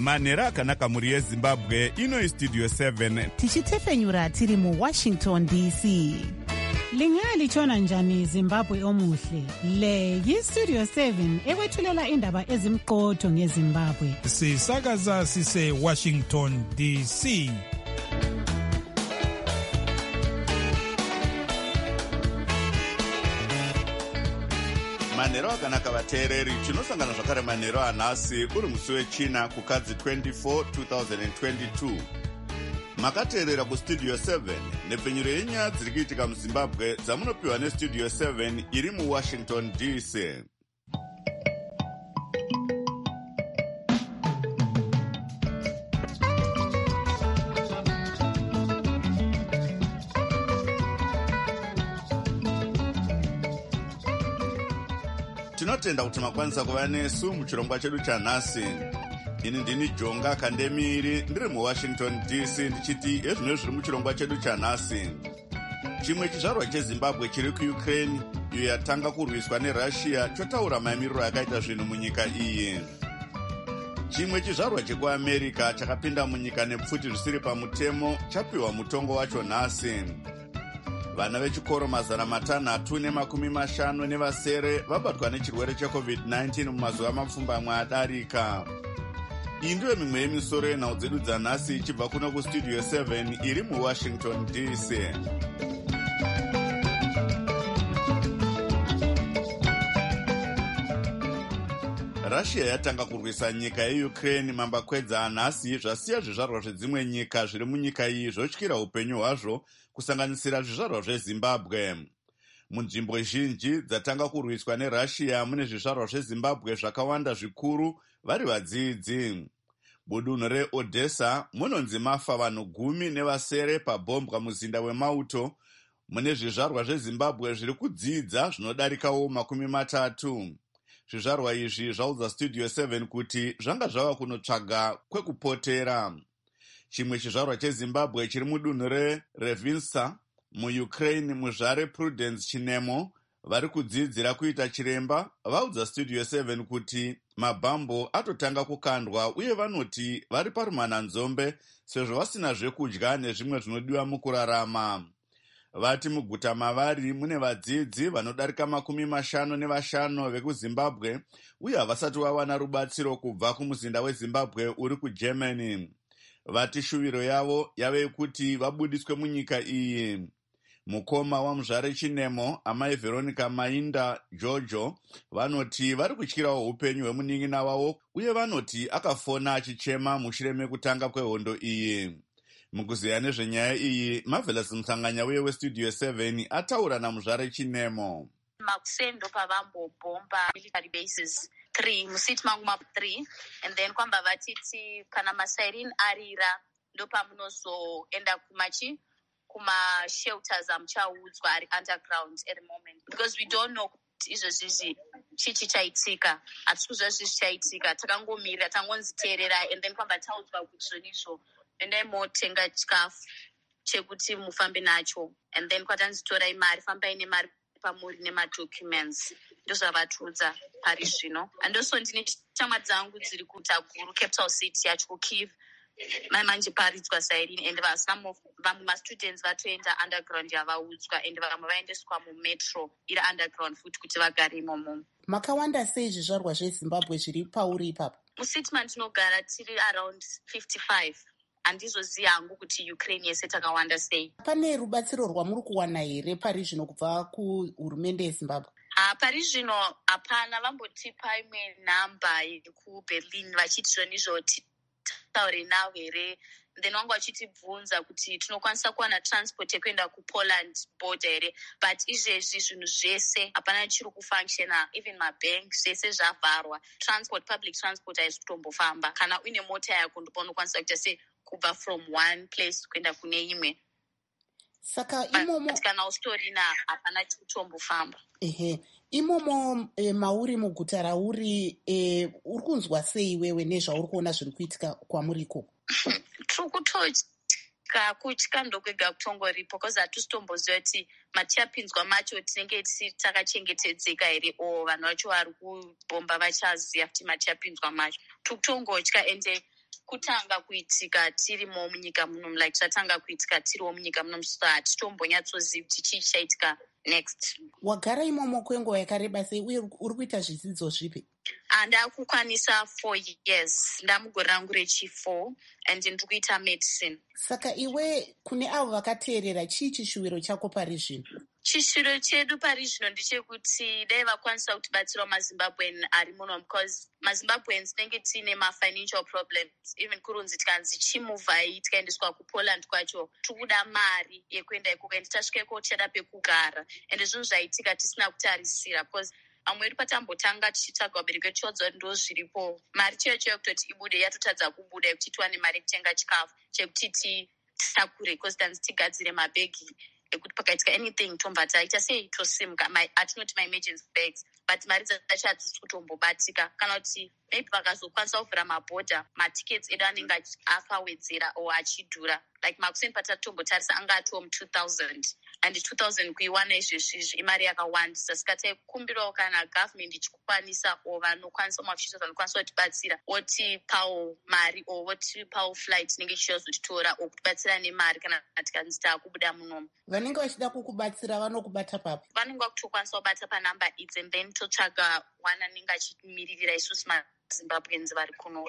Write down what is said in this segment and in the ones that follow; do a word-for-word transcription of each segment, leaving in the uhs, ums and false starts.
manhero akanaka muri yezimbabwe. Ino istudio seven tichitefenyura tiri muWashington D C. Lingalitshona njani Zimbabwe omuhle? Le yistudio seven ekwethulela indaba ezimqotho ngeZimbabwe. Sisakaza sise Washington D C. manhero akanaka vateereri. Tinosangana zvakare manhero anhasi uri musi wechina kukadzi twenty-four twenty twenty-two. Makateerera kustudio seven nepfenyuro yenyaya dziri kuitika muZimbabwe dzamunopiwa nestudio seven iri muWashington D C. Tinotenda kuti makwanisa kuva nesu muchirongwa chedu chanhasi. Ini ndini Jonga Kandemiri ndiri muWashington D C ndichiti ezvino zviri muchirongwa chedu chanhasi. Chimwe chizvarwa cheZimbabwe chiri kuUkraine iyo yatanga kurwiswa neRussia chotaura mamiriro akaita zvinhu munyika iyi. Chimwe chizvarwa chekuAmerica chakapinda munyika nepfuti zvisiri pamutemo chapiwa mutongo wacho nhasi. Vana vechikoro mazana matanhatu nemakumi mashanu nevasere vabatwa nechirwere checovid nineteen mumazuva mapfumbamwe adarika. Iyi ndiyo mimwe yemisoro yenhau dzedu dzanhasi ichibva kuno kustudio seven iri muWashington D C. Russia yatanga kurwisa nyika yeUkraine mambakwedza anhasi zvasiya zvizvarwa zvedzimwe nyika zviri munyika iyi zvotyira upenyu hwazvo kusanganisira zvizvarwa zveZimbabwe. Munzvimbo zhinji dzatanga kurwiswa neRussia mune zvizvarwa zveZimbabwe zvakawanda zvikuru vari vadzidzi. Budunhu reOdessa munonzi mafa vanhu gumi nevasere pabhombwa muzinda wemauto. Mune zvizvarwa zveZimbabwe zviri kudzidza zvinodarikawo makumi matatu. Zvizvarwa izvi zvaudza studio seven kuti zvanga zvava kunotsvaga kwekupotera. Chimwe chizvarwa cheZimbabwe chiri mudunhu reRevinska muUkraine muzvare Prudence Chinemo vari kudzidzira kuita chiremba vaudza studio seven kuti mabhambo atotanga kukandwa uye vanoti vari parumananzombe sezvo vasina zvekudya nezvimwe zvinodiwa mukurarama. Vati muguta mavari mune vadzidzi vanodarika makumi mashanu nevashanu vekuZimbabwe uye havasati vawana rubatsiro kubva kumuzinda weZimbabwe uri kuGermany. Vati shuviro yavo yave yekuti vabudiswe munyika iyi. Mukoma wamuzvare Chinemo, amai Veronica Mainda Jojo, vanoti vari kutyirawo upenyu hwemunin'ina wavo uye vanoti akafona achichema mushure mekutanga kwehondo iyi. Mukuziya nezvenyaya iyi, Marvelous Msanganya uye westudio seven ataura namuzvare Chinemo. Makusendo pavambobhomba military bases three, musiti mangu mapu three, and then kwamba vatiti kana masairin arira ndo pamunozoenda kumachi kuma shelters amuchaudzwa ari underground at the moment, because we don't know izvo zvizi chichi chaitika, hatisi kuziva zvizi chaitika, takangomirira tangonziteerera and then kwamba taudzwa kuti zvonizvo endai motenga chikafu chekuti mufambe nacho, and then kwatanzitorai mari, fambai nemari pamuri nemadocuments, ndozvavatudza pari zvino. Andoso ndine shamwari dzangu dziri kuTaguru, capital city yacho kuKyiv, manje paridzwa sairini, and some vamwe mastudents vatoenda underground yavaudzwa, and vamwe vaendeswa mumetro iri underground futi kuti vagare imomo. Makawanda sei zvizvarwa zveZimbabwe zviri pauri ipapo? Musiti mandinogara tiri around fifty-five. Handizoziva hangu kuti Ukraine yese takawanda sei. Pane rubatsiro rwamuri kuwana here pari zvino kubva kuhurumende yeZimbabwe? Ah, pari zvino hapana, vambotipa imwe nhamba yekuBerlin vachiti zvonizvo titaure navo here, then vanga vachitibvunza kuti tinokwanisa kuwana transport yekuenda kuPoland border here, but izvezvi zvinhu zvese hapana chiri kufunctiona, even mabank zvese zvavharwa, transport, public transport haisi kutombofamba. Kana uine mota yako ndipo unokwanisa kuita sei kubva from one place kuenda kune imwe. Saka imomo kana ustorina hapana chikutombofamba. Ehe, imomo e, mauri muguta rauri e, uri kunzwa sei wewe nezvauri kuona zviri kuitika kwamuri ikoko? Tiri kutotya, kutya ndokwega kutongoripo, because hatitomboziva kuti matichapinzwa macho tinenge takachengetedzeka here, o vanhu vacho vari kubhomba vachaziva kuti matichapinzwa macho. Tiri kutongotya, ende kutanga kuitika tirimo munyika muno, like tatanga kuitika tiriwo munyika muno, so hatitombonyatsoziva kuti chii chaitika next. Wagara imomo kwenguva yakareba sei uye uri kuita zvidzidzo zvipi? Ndakukwanisa four years, ndamugore rangu rechi-four, and ndiri kuita medicine. Saka iwe kune avo vakateerera, chii chishuwiro chako pari zvino? Chishiro chedu pari zvino ndechekuti dai vakwanisa kutibatsirawo maZimbabwean ari muno, because maZimbabweans tinenge tiine mafinancial problems. Even kurunzi tikanzi chimuvhai tikaendeswa kuPoland kwacho, tikuda mari yekuenda ikoko, and tasvika ikoko tichada pekugara, ende zvinhu zvaitika tisina kutarisira, because amwe edu patambotanga tichitsvaga vabereki vedu tichodza kuti ndo zviripo, mari chaiyo chaiyo kutoti ibude yatotadza kubuda yekuti tiwane mari yekutenga chikafu chekuti titakure, because tanzi tigadzire mabhegi ekuti pakaitika anything tomba taita sei tosimuka, atinoti ma-emergency bags, but mari dzacho hadzisi kutombobatika. Kana kuti maybe vakazokwanisa kuvhura mabhodha, matickets edu anenge akawedzera o achidhura, like makuseni patatotombotarisa anga atiwo mu two thousand, and two thousand kuiwana izvezvizvi imari yakawandisa. Saka taikumbirawo kana government ichikwanisa o vanokwanisa maofficials vanokwanisa kutibatsira otipawo mari o otipawo flight inenge ichizotitora o kutibatsira nemari kana tikanzi taakubuda munomu. Vanenge vachida kukubatsira vanokubata papi? Vanenge vakutokwanisa kubata panumber idzi, and then totsvaga wana anenge achimiririra isusu maZimbabweans vari kuno.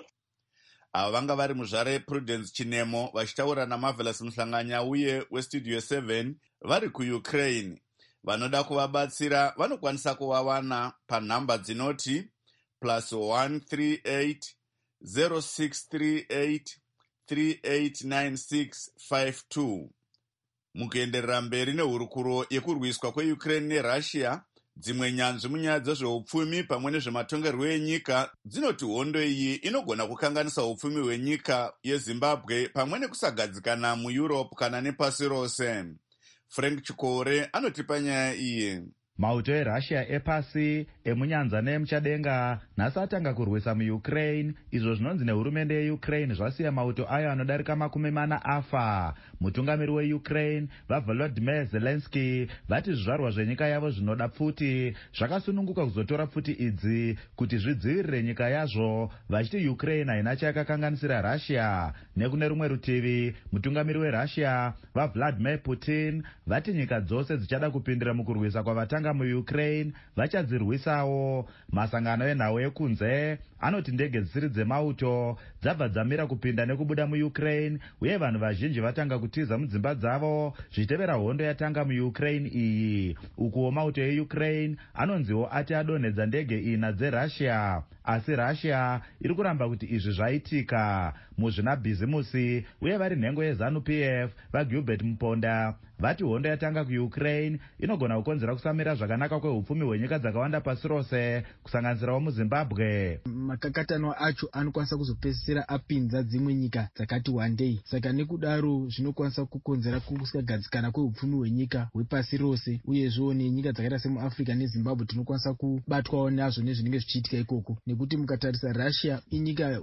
Ava vanga vari muzvare Prudence Chinemo vachitaura naMarvelous Muhlanganya uye weStudio seven vari kuUkraine. Vanoda kuvabatsira vanokwanisa kuvawana panhamba dzinoti plus one three eight zero six three eight three eight nine six five two. Mukuenderera mberi nehurukuro yekurwiswa kweUkraine neRussia, dzimwe nyanzvi munyaya dzezveupfumi pamwe nezvematongerwo enyika dzinoti hondo iyi inogona kukanganisa upfumi hwenyika yeZimbabwe pamwe nekusagadzikana muEurope kana nepasi rose. Frank Chikore anotipa nyaya iyi. Mauto eRussia epasi, emunyanza neemuchadenga nhasi atanga kurwisa muUkraine. Izvo zvinonzi nehurumende yeUkraine zvasiya mauto ayo anodarika makumi mana afa. Mutungamiri weUkraine vaVolodymyr Zelensky vati zvizvarwa zvenyika yavo zvinoda pfuti zvakasununguka kuzotora pfuti idzi kuti zvidzivirire nyika yazvo, vachiti Ukraine haina chayakakanganisira Russia. Nekune rumwe rutivi, mutungamiri weRussia vaVladimir Putin vati nyika dzose dzichada kupindira mukurwisa kwavatanga muUkraine vachadzirwisawo. Masangano enhau ekunze anoti ndege dzisiri dzemauto dzabva dzamira kupinda nekubuda muUkraine, uye vanhu vazhinji vatanga kutiza mudzimba dzavo zvichitevera hondo yatanga muUkraine iyi. Ukuwo mauto eUkraine anonziwo ati adonhedza ndege ina dzeRussia, asi Russia iri kuramba kuti izvi zvaitika. Muzvinabhizimusi uye vari nhengo yeZanu-P F vaGilbert Muponda vati hondo yatanga kuUkraine inogona kukonzera kusamira zvakanaka kweupfumi hwenyika dzakawanda pasi rose kusanganisirawo muZimbabwe. Makakatanwa acho anokwanisa kuzopedzisira apinza dzimwe nyika dzakati wandei. Saka nekudaro zvinokwanisa kukonzera kusagadzikana kweupfumi hwenyika hwepasi rose, uyezvo nenyika dzakaita semuAfrica neZimbabwe tinokwanisa kubatwawo nazvo nezvinenge zvichiitika ikoko, nekuti mukatarisa Russia inyika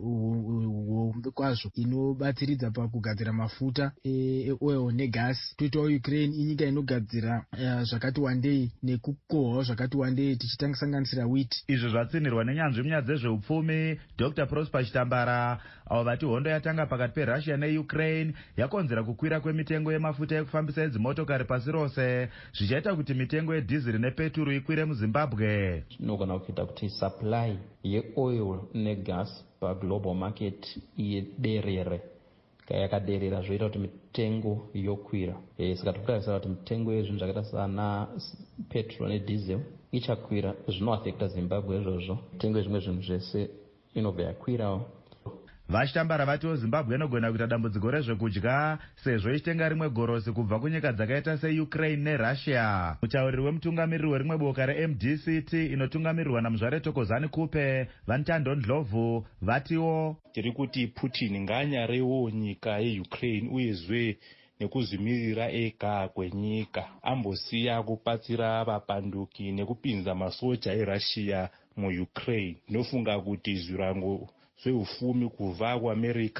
hombe kwazvo inobatsiridza pakugadzira mafuta eoil negasi. Toitawo Ukraine inyika inogadzira uh, zvakati wandei nekukohwawo zvakati wandei tichisanganisira wheat. Izvo zvatsinirwa nenyanzvi munyaya dzezveupfumi Doctor Prosper Chitambara, avo vati hondo yatanga pakati peRussia neUkraine yakonzera kukwira kwemitengo yemafuta ekufambisa edzimotokari pasi rose, zvichaita kuti mitengo yedhiziri nepeturu ikwire muZimbabwe. Zvinogona kuita kuti supply yeoil negas paglobal market iderere. Yakaderera zvoita kuti mitengo yokwira. E, saka tikutarisa kuti mitengo yezvinhu zvakaita sana petrol nediesel ichakwira, zvinoaffecta Zimbabwe izvozvo. Mitengo yezvimwe zvinhu zvese inobva yakwirawo. Vachitambara vatiwo Zimbabwe inogona kuita dambudziko rezvekudya sezvo ichitenga rimwe gorosi kubva kunyika dzakaita seUkraine neRussia. Mutauriri wemutungamiriri werimwe boka reM D C T inotungamirirwa naMuzvare Thokozani Kupe Vantando Ndlovu vatiwo tiri kuti Putin ngaanyarewo nyika yeUkraine uyezve nekuzvimirira ega kwenyika, ambosiya kupatsira vapanduki nekupinza masoja eRussia muUkraine. Ndinofunga kuti zvirango zveufumi kubva kuAmerica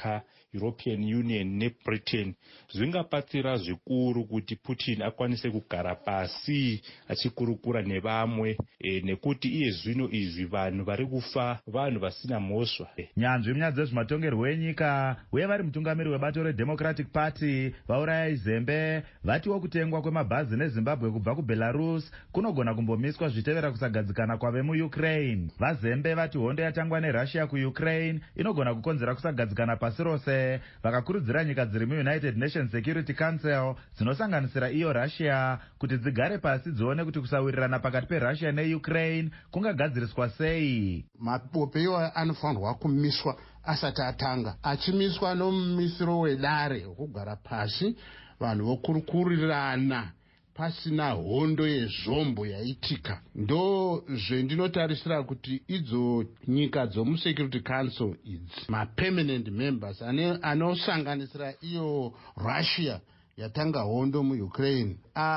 European Union neBritain zvingabatsira zvikuru kuti Putin akwanise kugara pasi achikurukura nevamwe e, nekuti iye zvino izvi vanhu vari kufa vanhu vasina mhosva. Nyanzvi munyaya dzezvematongerwo enyika uye vari mutungamiri webato reDemocratic Party vauraya Zembe vatiwo kutengwa kwemabhazi neZimbabwe kubva kuBelarus kunogona kumbomiswa zvitevera kusagadzikana kwave muUkraine. VaZembe vati hondo yatangwa neRussia kuUkraine inogona kukonzera kusagadzikana pasi rose, vakakurudzira nyika dziri muUnited Nations Security Council dzinosanganisira iyo Russia kuti dzigare pasi dzione kuti kusawirirana pakati peRussia neUkraine kungagadziriswa sei. Mapope iwayo anofanirwa kumiswa asati atanga, achimiswa nomumisiro wedare wekugara pasi vanhu vokurukurirana pasina hondo yezvombo yaitika. Ndo zvendinotarisira kuti idzo nyika dzomuSecurity Council idzi mapermanent members anosanganisira iyo Russia yatanga hondo muUkraine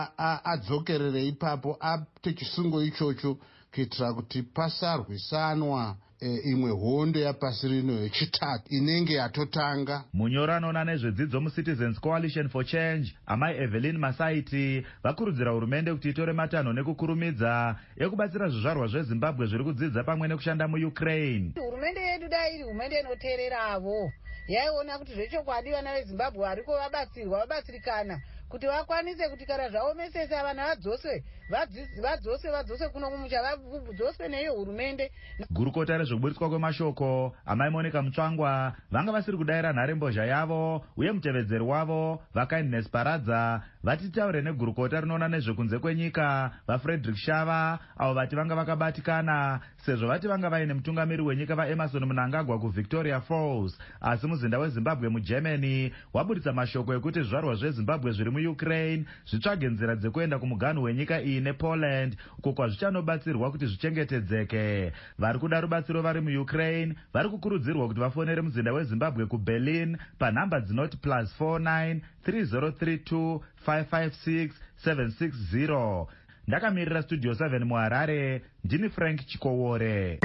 adzokerere ipapo apte chisungo ichocho kuitira kuti pasarwisanwa E, imwe hondo yapasi rino yechitatu inenge yatotanga. Munyora anoona nezvedzidzo muCitizens Coalition for Change amai Evelyn Masaiti vakurudzira hurumende kuti itore matanho nekukurumidza ekubatsira zvizvarwa zveZimbabwe zviri kudzidza pamwe nekushanda muUkraine. Hurumende yedu dai iri hurumende inoteereravo yaiona kuti zvechokwadi vana veZimbabwe variko vabatsirwa vabatsirikana kuti vakwanise kuti kana zvaomesesa vana vadzoswe vadzoswe vadzoswe kuno kumucha vadzoswe neyo hurumende. Gurukota rezvekuburitswa kwemashoko amai Monica Mutsvangwa vanga vasiri kudayira nharembozha yavo uye mutevedzeri wavo vaKindness Paradza vati taure negurukota rinoona nezvekunze kwenyika vaFrederick Shava avo vati vanga vakabatikana sezvo vati vanga vaine mutungamiri wenyika vaEmerson Mnangagwa kuVictoria Falls, asi muzinda weZimbabwe muGermany waburitsa mashoko ekuti zvizvarwa zveZimbabwe zviri muUkraine zvitsvage nzira dzekuenda kumuganhu wenyika iyi nePoland uko kwazvichanobatsirwa kuti zvichengetedzeke. Vari kuda rubatsiro vari muUkraine vari kukurudzirwa kuti vafonere muzinda weZimbabwe kuBerlin panhamba dzinoti plus four nine three zero three two five five six seven six zero. Ndakamirira Studio seven muHarare, ndini Frank Chikowore.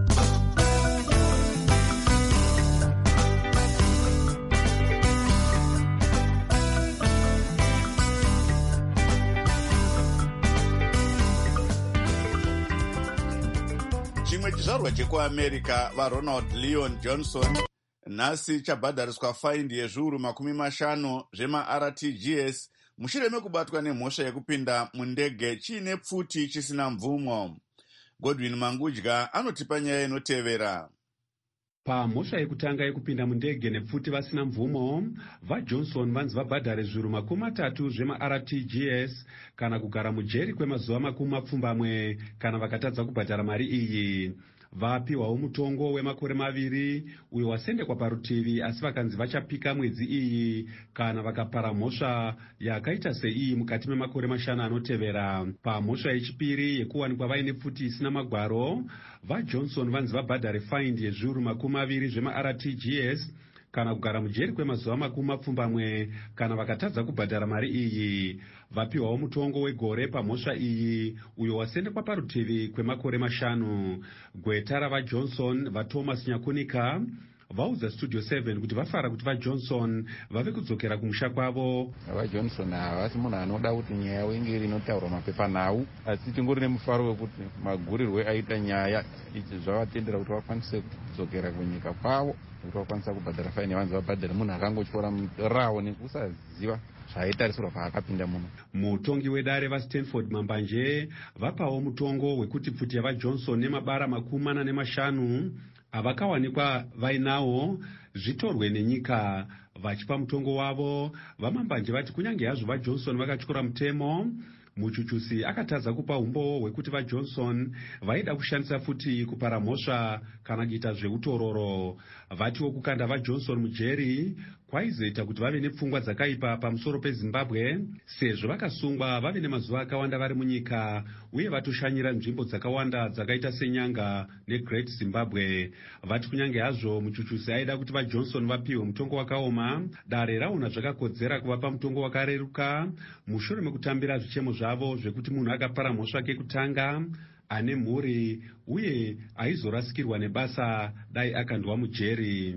Chimwe chizvarwa chekuAmerica vaRonald Leon Johnson nhasi chabhadhariswa faindi yezviuru makumi mashanu zvemaR T G S mushure mekubatwa nemhosva yekupinda mundege chiine pfuti chisina mvumo. Godwin Mangudya anotipa nyaya inotevera. Pamhosva yekutanga yekupinda mundege nepfuti vasina mvumo, vaJohnson vanzi vabhadhare zviuru makumi matatu zvemaR T G S kana kugara mujeri kwemazuva makumi mapfumbamwe kana vakatadza kubhadhara mari iyi. Vapiwawo mutongo wemakore maviri uyo wasendekwa parutivi, asi vakanzi vachapika mwedzi iyi kana vakapara mhosva yakaita seiyi mukati memakore mashanu anotevera. Pamhosva yechipiri yekuwanikwa vaine pfuti isina magwaro, vaJohnson vanzi vabhadhare faindi yezviuru makumi maviri zvemaR T G S kana kugara mujeri kwemazuva makumi mapfumbamwe kana vakatadza kubhadhara mari iyi. Vapiwawo mutongo wegore pamhosva iyi uyo wasendekwa parutivi kwemakore mashanu. Gweta ravaJohnson vaThomas Nyakunika vaudza Studio seven kuti vafara kuti vaJohnson vave kudzokera kumusha kwavo. VaJohnson havasi munhu anoda kuti nyaya yavo inge inotaurwa mapepa nhau, asi tingori nemufaro wekuti magurirwe aita nyaya ichi zvavatendera kuti vakwanise kudzokera kunyika kwavo, kuti vakwanisa kubhadhara faini yavanzi vabhadhare munhu akangotyora rawo nekusaziva zvaitarisirwa paakapinda muno. Mutongi wedare vaStanford Mambanje vapawo mutongo wekuti pfuti yavaJohnson nemabara makumi mana nemashanu avakawanikwa vainawo zvitorwe nenyika. Vachipa mutongo wavo, vaMambanje vati kunyange hazvo vaJohnson vakatyora mutemo, muchuchusi akatadza kupa umbo hwekuti vaJohnson vaida kushandisa futi kupara mhosva kana kuita zveutororo. Vatiwo kukanda vaJohnson mujeri kwaizoita kuti vave nepfungwa dzakaipa pamusoro peZimbabwe, sezvo vakasungwa vave nemazuva akawanda vari munyika uye vatoshanyira nzvimbo dzakawanda dzakaita senyanga neGreat Zimbabwe. Vati kunyange hazvo muchuchusi aida kuti vaJohnson vapiwe mutongo wakaoma, dare raona zvakakodzera kuvapa mutongo wakareruka mushure mekutambira zvichemo zvavo zvekuti munhu akapara mhosva kekutanga ane mhuri uye aizorasikirwa nebasa dai akandwa mujeri.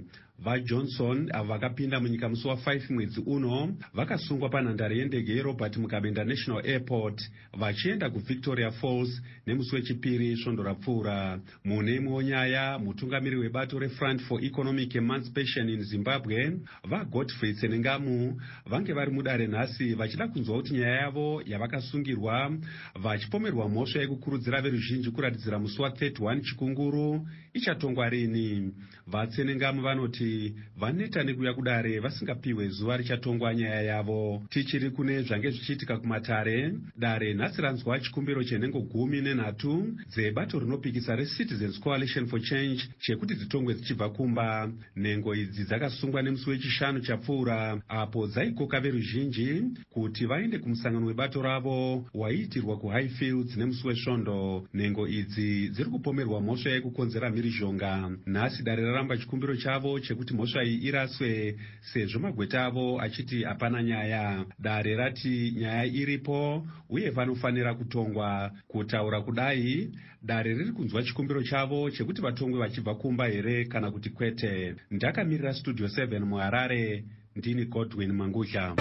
vajohnson avo vakapinda munyika musi wa5 mwedzi uno vakasungwa panhandare yendege yerobert mugabe international airport vachienda kuvictoria falls nemusi wechipiri svondo rapfuura. mune imwewo nyaya, mutungamiri webato refront for economic emancipation in zimbabwe vagodfrey tsenengamu vange vari mudare nhasi vachida kunzwa kuti nyaya yavo yavakasungirwa vachipomerwa mhosva yekukurudzira veruzhinji kuratidzira musi wa31 chikunguru ichatongwa rini. vatsenengamu vanoti vaneta nekuuya kudare vasingapiwe zuva richatongwa nyaya yavo. tichiri kune zvange zvichiitika kumatare, dare nhasi ranzwa chikumbiro chenhengo gumi nenhatu dzebato rinopikisa recitizens coalition for change chekuti dzitongwe dzichibva kumba. nhengo idzi dzakasungwa nemusi wechishanu chapfuura apo dzaikoka veruzhinji kuti vaende kumusangano webato ravo waiitirwa kuhighfields nemusi wesvondo. nhengo idzi dziri kupomerwa mhosva yekukonzera mhirizhonga. nhasi dare raramba chikumbiro chavo chekuti mhosva iyi iraswe sezvo magweta avo achiti hapana nyaya. dare rati nyaya iripo uye vanofanira kutongwa. kutaura kudai, dare riri kunzwa chikumbiro chavo chekuti vatongwe vachibva kumba here kana kuti kwete. ndakamirira studio seven muharare, ndini Godwin Mangudla.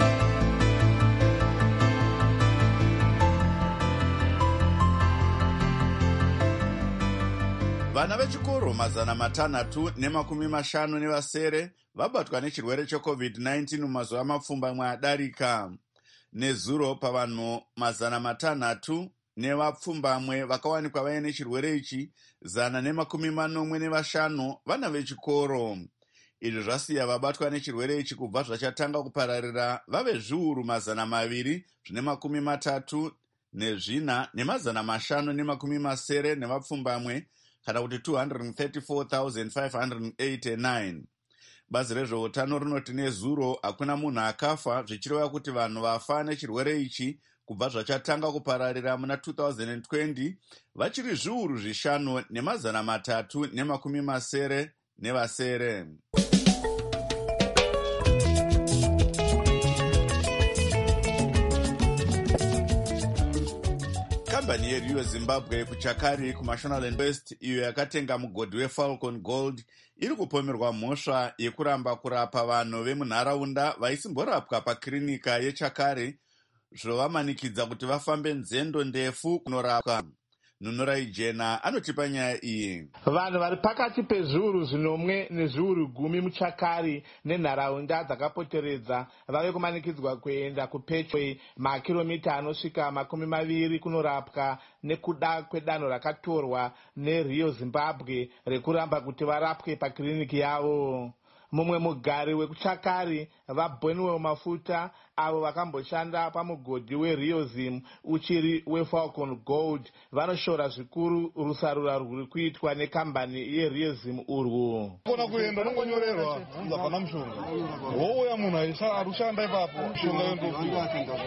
vana vechikoro mazana matanhatu nemakumi mashanu nevasere vabatwa nechirwere checovid nineteen mumazuva mapfumbamwe adarika. nezuro pavanhu mazana matanhatu nevapfumbamwe vakawanikwa vaine chirwere ichi, zana nemakumi manomwe nevashanu vana vechikoro. izvi zvasiya vabatwa nechirwere ichi kubva zvachatanga kupararira vave zviuru mazana maviri zvine makumi matatu nezvina nemazana mashanu nemakumi masere nevapfumbamwe, kana kuti two hundred thirty-four thousand five hundred eighty-nine. bazi rezveutano rinoti nezuro hakuna munhu akafa, zvichireva kuti vanhu vafa nechirwere ichi kubva zvachatanga kupararira muna two thousand twenty vachiri zviuru zvishanu nemazana matatu nemakumi masere nevasere. kambani yerio zimbabwe kuchakari kumashonaland west, iyo yakatenga mugodhi wefalcon gold, iri kupomerwa mhosva yekuramba kurapa vanhu vemunharaunda vaisimborapwa pakirinika yechakari, zvovamanikidza kuti vafambe nzendo ndefu kunorapwa. Nunurai Jena anotipa nyaya iyi. Vanhu vari pakati pezviuru zvinomwe nezviuru gumi muchakari nenharaunda dzakapoteredza vave kumanikidzwa kuenda kupechwe makiromita anosvika makumi maviri kunorapwa nekuda kwedanho rakatorwa nerio zimbabwe rekuramba kuti varapwe pakiriniki yavo. Mumwe mugari wekuchakari vabhoniwe mafuta avo vakamboshanda pamugodhi weriozim uchiri wefalcon gold vanoshora zvikuru rusarura rwuri kuitwa nekambani yeriozim urwu. Kona kuenda nongonyorerwa unza pana mushonga wouya munhu aisha arushanda ipapo mushonga yondopiwa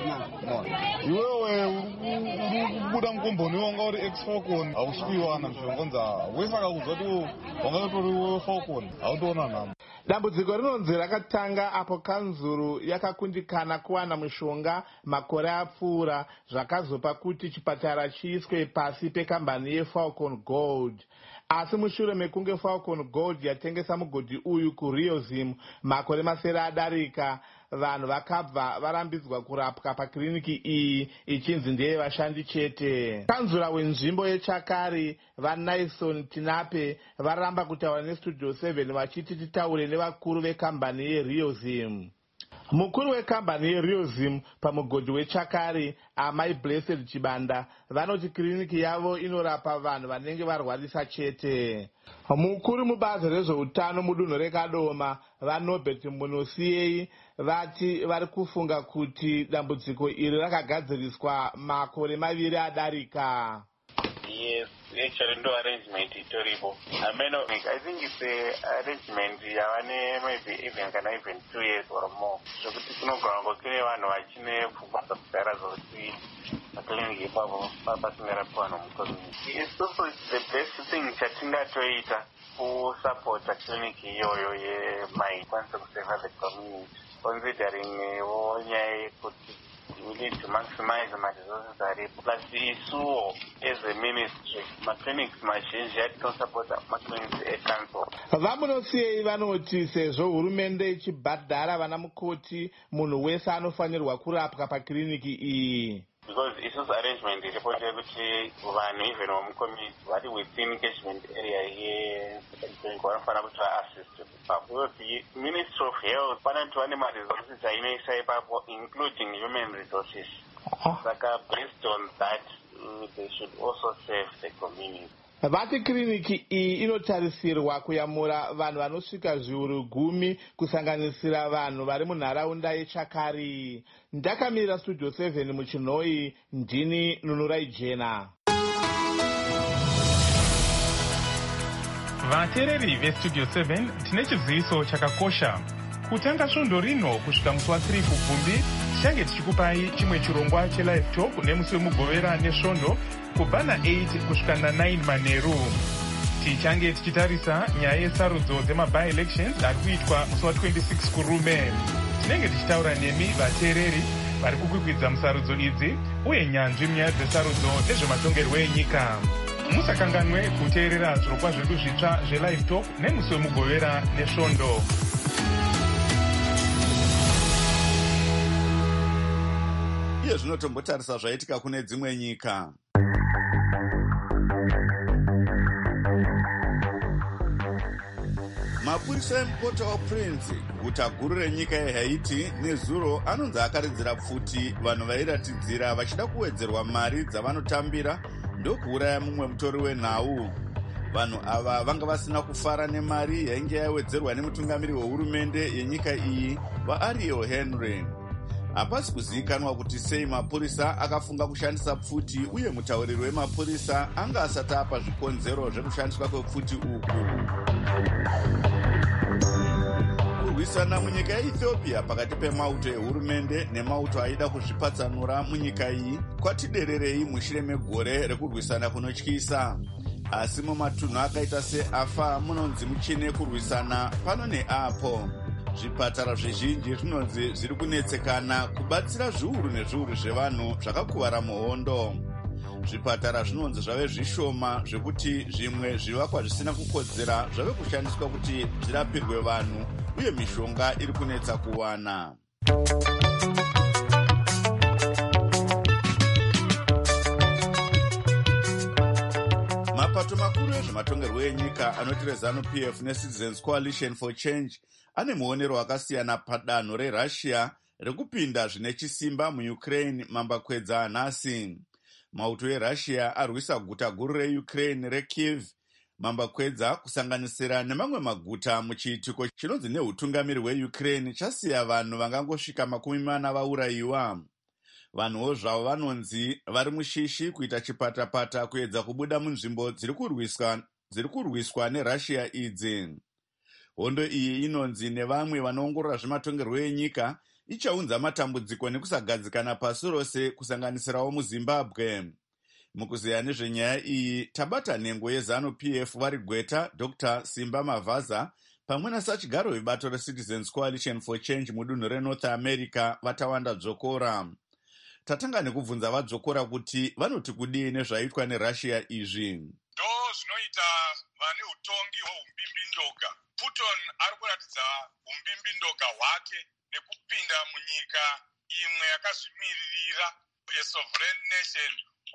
iwewe uri kubuda mukomboni wanga uri ex-falcon hausipiwana mushonga unza wese akakuzwa kuti wanga utori wefalcon hautoona nhamo. Dambudziko rinonzi rakatanga apo kanzuru yakakundikana kuwana mushonga makore apfuura, zvakazopa kuti chipatara chiiswe pasi pekambani yefalcon gold. Asi mushure mekunge Falcon Gold yatengesa mugodhi uyu kuRiozim makore masere adarika, vanhu vakabva varambidzwa kurapwa pakiriniki iyi ichinzi ndeye vashandi chete. Kanzura wenzvimbo yechakari vaNaison Tinape varamba kutaura nestudio seven vachiti titaure nevakuru vekambani yeRiozim. Mukuru wekambani yeRiozim pamugodhi wechakari amai Blessed Chibanda vanoti kiriniki yavo inorapa vanhu vanenge varwarisa chete. Mukuru mubazi rezveutano mudunhu reKadoma vaNobert Munosiyei vati vari kufunga kuti dambudziko iri rakagadziriswa makore maviri adarika. Yes, actually no arrangement itoripo. I mean, I think it's a arrangement yavane maybe even kana even two years or more. So kuti kunogona ngokine vanhu vachine pfungwa dzakugara zoti makiriniki ipapo papasingarapwa vanhu mucommunity. It's also the best thing chatingatoita kusapota kiriniki iyoyo yemai kwanise kuseva the community, considering nyaya yekuti we need to maximize ma-resources aripo. Plus isuwo as a ministry, maclinics mazhinji atinosapota maclinics ecouncil. Vamunosiyei vanoti sezvo hurumende ichibhadhara vana mukoti munhu wese anofanirwa kurapwa pakiriniki iyi? Because isusu arrangement iripo ndeyekuti vanhu even vomukomiti vari within catchment area yeclinic vanofanira kuti vaassist ipapo. Ministry of Health panoti vane maresources ainoisa ipapo including human resources. Saka based on that uh, they should also serve the community. Vati kiriniki iyi inotarisirwa kuyamura vanhu vanosvika zviuru gumi kusanganisira vanhu vari munharaunda yeChakari. Ndakamirira Studio seven muChinoi, ndini Nunurai Jena. Vateereri veStudio seven tine chiziviso chakakosha. Kutanga svondo rino kusvika musi wa3 kubvumbi tichange tichikupai chimwe chirongwa chelive talk nemusi wemugovera nesvondo kubva na8 kusvika na9 manheru. Tichange tichitarisa nyaya yesarudzo dzemabi-elections ari kuitwa musi wa26 kurume. Tinenge tichitaura nemi vateereri vari kukwikwidza musarudzo idzi uye nyanzvi munyaya dzesarudzo nezvematongerwo enyika. Musakanganwe kuteerera zvirongwa zvedu zvitsva zvelive talk nemusi wemugovera nesvondo. Iye zvinotombotarisa zvaitika kune dzimwe nyika. Mapurisa emupota waPrince, guta guru renyika yeHaiti, nezuro anonzi akaridzira pfuti vanhu vairatidzira vachida kuwedzerwa mari dzavanotambira ndokuuraya mumwe mutori wenhau. Vanhu ava vanga vasina kufara nemari yainge yawedzerwa nemutungamiri wehurumende yenyika iyi, vaAriel Henry. Hapasi kuzivikanwa kuti sei mapurisa akafunga kushandisa pfuti uye mutauriri wemapurisa anga asati apa zvikonzero zvekushandiswa kwepfuti uku. Kurwisana munyika yeEthiopia pakati pemauto ehurumende nemauto aida kuzvipatsanura munyika iyi kwatidererei mushure megore rekurwisana kunotyisa. Asi mumatunhu akaita seAfar munonzi muchine kurwisana pano neapo. Zvipatara zvizhinji zvinonzi zviri kunetsekana kubatsira zviuru nezviuru zvevanhu zvakakuvara muhondo. Zvipatara zvinonzi zvave zvishoma zvekuti zvimwe zvivakwa zvisina kukodzera zvave kushandiswa kuti zvirapirwe vanhu uye mishonga iri kunetsa kuwana. Mapato makuru ezvematongerwo enyika anoti reZANU-P F neCitizens Coalition for Change ane muonero wakasiyana padanho reRussia rekupinda zvine chisimba muUkraine mambakwedza anhasi. Mauto eRussia arwisa guta guru reUkraine reKyiv mambakwedza kusanganisira nemamwe maguta muchiitiko chinonzi neutungamiri hweUkraine chasiya vanhu vangangosvika makumi mana vaurayiwa. Vanhuwo zvavo vanonzi vari mushishi kuita chipatapata kuedza kubuda munzvimbo dziri kurwiswa dziri kurwiswa neRussia idzi. Hondo iyi inonzi nevamwe vanoongorora zvematongerwo enyika ichaunza matambudziko nekusagadzikana pasi rose kusanganisirawo muZimbabwe. Mukuziya nezvenyaya iyi tabata nhengo yeZANU-P F vari gweta Doctor Simba Mavaza pamwe nasachigaro vebato reCitizens Coalition for Change mudunhu reNorth America vatawanda dzokora. Tatanga nekubvunza vadzokora kuti vanoti kudii nezvaitwa neRussia izvi. Ndo zvinoita vane utongi hweumbimbi-ndoga. Putin ari kuratidza umbimbindoga hwake nekupinda munyika imwe yakazvimiririra, a sovereign nation,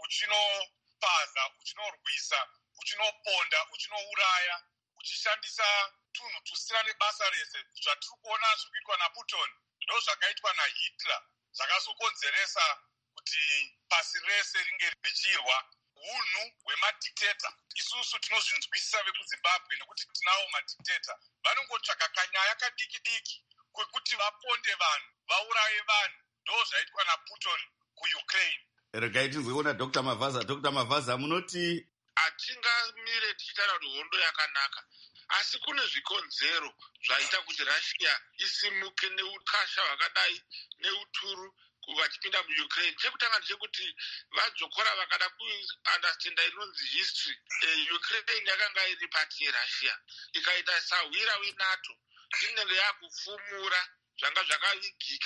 uchinopaza, uchinorwisa, uchinoponda, uchinouraya, uchishandisa tunhu tusina nebasa rese. Zvatiri kuona zviri kuitwa naPutin ndo zvakaitwa naHitler, zvakazokonzeresa kuti pasi rese ringe richirwa hunhu hwemadhikiteta. Isusu tinozvinzwisisa vekuZimbabwe nekuti tinawo madhikiteta. Vanongotsvaka kanyaya kadiki diki kwekuti vaponde vanhu, vauraye vanhu. Ndo zvaitwa naPutin kuUkraine. Regai tinzweona Doctor Mavaza. Doctor Mavaza, munoti hatingamire tichitaura kuti hondo yakanaka, asi kune zvikonzero zvaita kuti Russia isimuke neukasha hwakadai neuturu vachipinda muUkraine. Chekutanga ndechekuti vadzokora vakada kuunderstanda inonzi history. E, Ukraine yakanga iri pati yeRussia ikaita sahwira weNATO inenge yakupfumura zvanga zvakavigika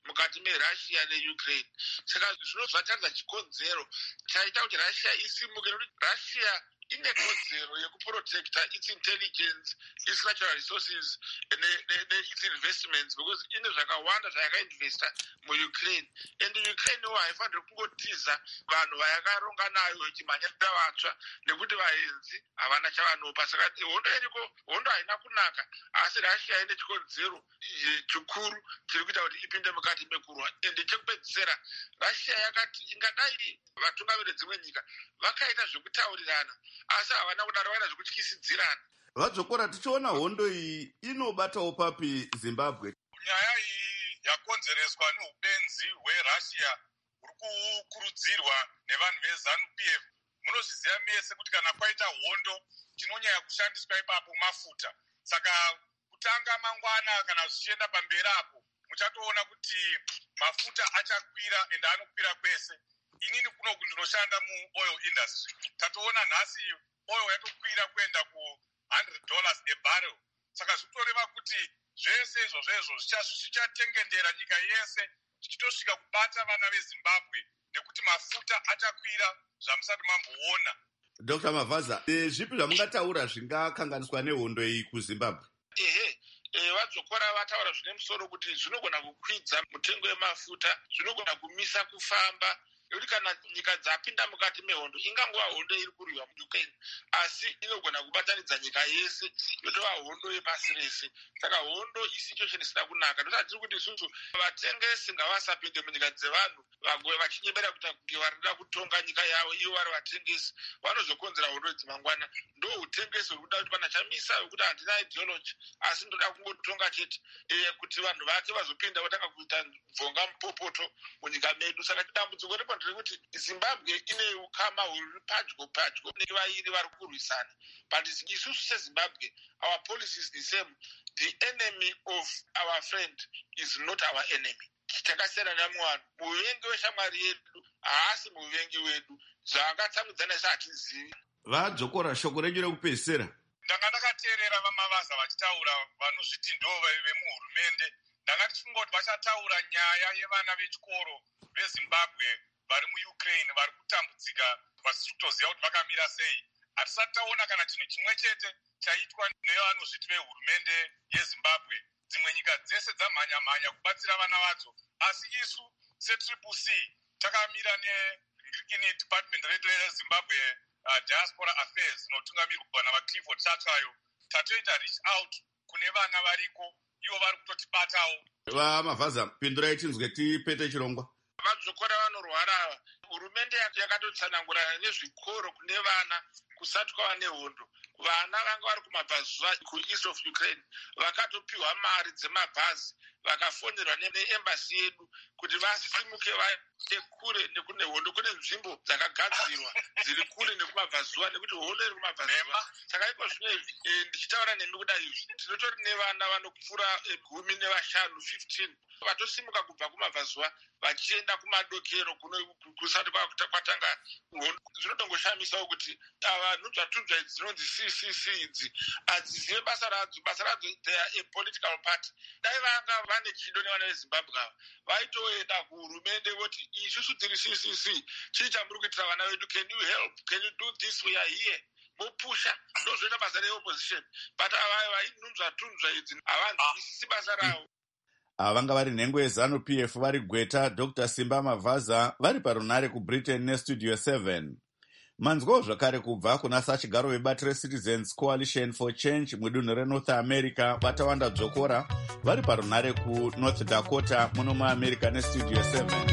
mukati merussia neukraine. Saka zvinobva chikonzero chaita kuti russia isimuke, nekuti russia ine kodzero yekuprotecta its intelligence, its natural resources neits investments, because ine zvakawanda zvayakainvesta muukraine. And ukraine wo haifaniri kungotiza vanhu vayakaronga nayo ichimhanyira vatsva nekuti vaenzi havana chavanopa. Saka hondo iriko, hondo haina kunaka, asi russia ine chikonzero chikuru chiri kuita kuti ipinde mukati mekurwa. And chekupedzisira, russia yakati ingadai vatungamiri dzimwe nyika vakaita zvekutaurirana asi havana kudaro, vaina zvekutyisidzirana. Vadzokora, tichiona hondo iyi inobatawo papi Zimbabwe. Nyaya iyi yakonzereswa neupenzi hwerussia huri kukurudzirwa nevanhu veZANU P F. Munozviziva mese kuti kana kwaita hondo chinonyanya kushandiswa ipapo mafuta. Saka kutanga mangwana kana zvichienda pamberi apo muchatoona kuti mafuta achakwira ende anokwira kwese. Inini kunoku ndinoshanda muoil industry. Tatoona nhasi oil yatokwira kuenda ku one hundred dollars a barrel. Saka zvitoreva kuti zvese izvo zvezvo zvichatengendera nyika yese, zvichitosvika kubata vana veZimbabwe nekuti mafuta achakwira zvamusati mamboona. Doctor Mavaza, zvipi zvamungataura zvingakanganiswa nehondo iyi kuZimbabwe? Ehe, vadzokora vataura zvine musoro kuti zvinogona kukwidza mutengo yemafuta, zvinogona kumisa kufamba, nekuti kana nyika dzapinda mukati mehondo, ingangova hondo iri kurwiwa muukraine, asi inogona kubatanidza nyika yese yotova hondo yepasi rese. Saka hondo isituation isina kunaka. Ndosati kuti isusu vatengesi ngavasapinde munyika dzevanhu vagwe vachinyemera kuti kunge varida kutonga nyika yavo, ivo vari vatengesi vanozokonzera hondo dzimangwana. Ndo utengesi huri kuda kuti pana chamisa wekuti handina ideology asi ndoda kungotonga chete kuti vanhu vake vazopinda votanga kuita mvonga mupopoto munyika medu. Saka dambudziko ripo nderekuti Zimbabwe ine ukama huri padyo padyo nevairi vari kurwisana, but isusu seZimbabwe our policy is the same. The enemy of our friend is not our enemy. Takasiyana naMwari, muvengi weshamwari yedu haasi muvengi wedu. Zvakatsamwidzana zvatinoziva. Vadzokora, shoko renyu rekupedzisira. Ndanga ndakateerera vaMavaza vachitaura vanozviti ndo vemuhurumende. Ndanga ndichingoti vachataura nyaya yevana vechikoro veZimbabwe vari muUkraine vari kutambudzika, vasiri kutoziva kuti vakamira sei. Hatisati taona kana chinhu chimwe chete chaitwa nevanozviti vehurumende yeZimbabwe. Dzimwe nyika dzese dzamhanya-mhanya kubatsira vana vadzo, asi isu setriple C takamira nedepartment redu reZimbabwe uh, diaspora affairs inotungamirwa navaClifford Chatwayo. Tatoita reach out kune vana variko, ivo vari kutotibatawo. VaMavaza, pindurai tinzwe tipete chirongwa. Vadzokora vanorwara, hurumende yakatotsanangurana nezvikoro kune vana kusati kwava nehondo. Vana vanga vari kumabvazuva kueast of Ukraine vakatopiwa mari dzemabhazi, vakafonerwa neembasi yedu kuti vasimuke vaende kure nekune hondo. Kune nzvimbo dzakagadzirwa dziri kure nekumabvazuva nekuti hondo iri kumabvazuva. Saka iko zvinezvi ndichitaura nemi kudai izvi tinotori nevana vanopfuura gumi nevashanu fifteen vatosimuka kubva kumabvazuva vachienda kumadokero kusati kwatanga hondo. Zvinotongoshamisa kuti ava nhunzvatunzva dzinonzi C C C idzi hadzizive basa radzo. Basa radzo they are a political party. Dai vanga vane chido nevana veZimbabwe ava vaitoenda kuhurumende voti isusu tiri C C C, chii chamuri kuitira vana vedu, can you help, can you do this, we are here. Mopusha ndozoita basa reopposition, but ava vainhunzvatunzva idzi havanzwisisi basa ravo. Vanga vari nhengo yeZANU P F vari Gweta, Doctor Simba Mavaza vari parunare kuBritain neStudio seven. Manzwawo zvakare kubva kuna sachigaro vebato reCitizens Coalition for Change mudunhu reNorth America vatawanda dzokora vari parunare kuNorth Dakota muno muAmerica neStudio seven.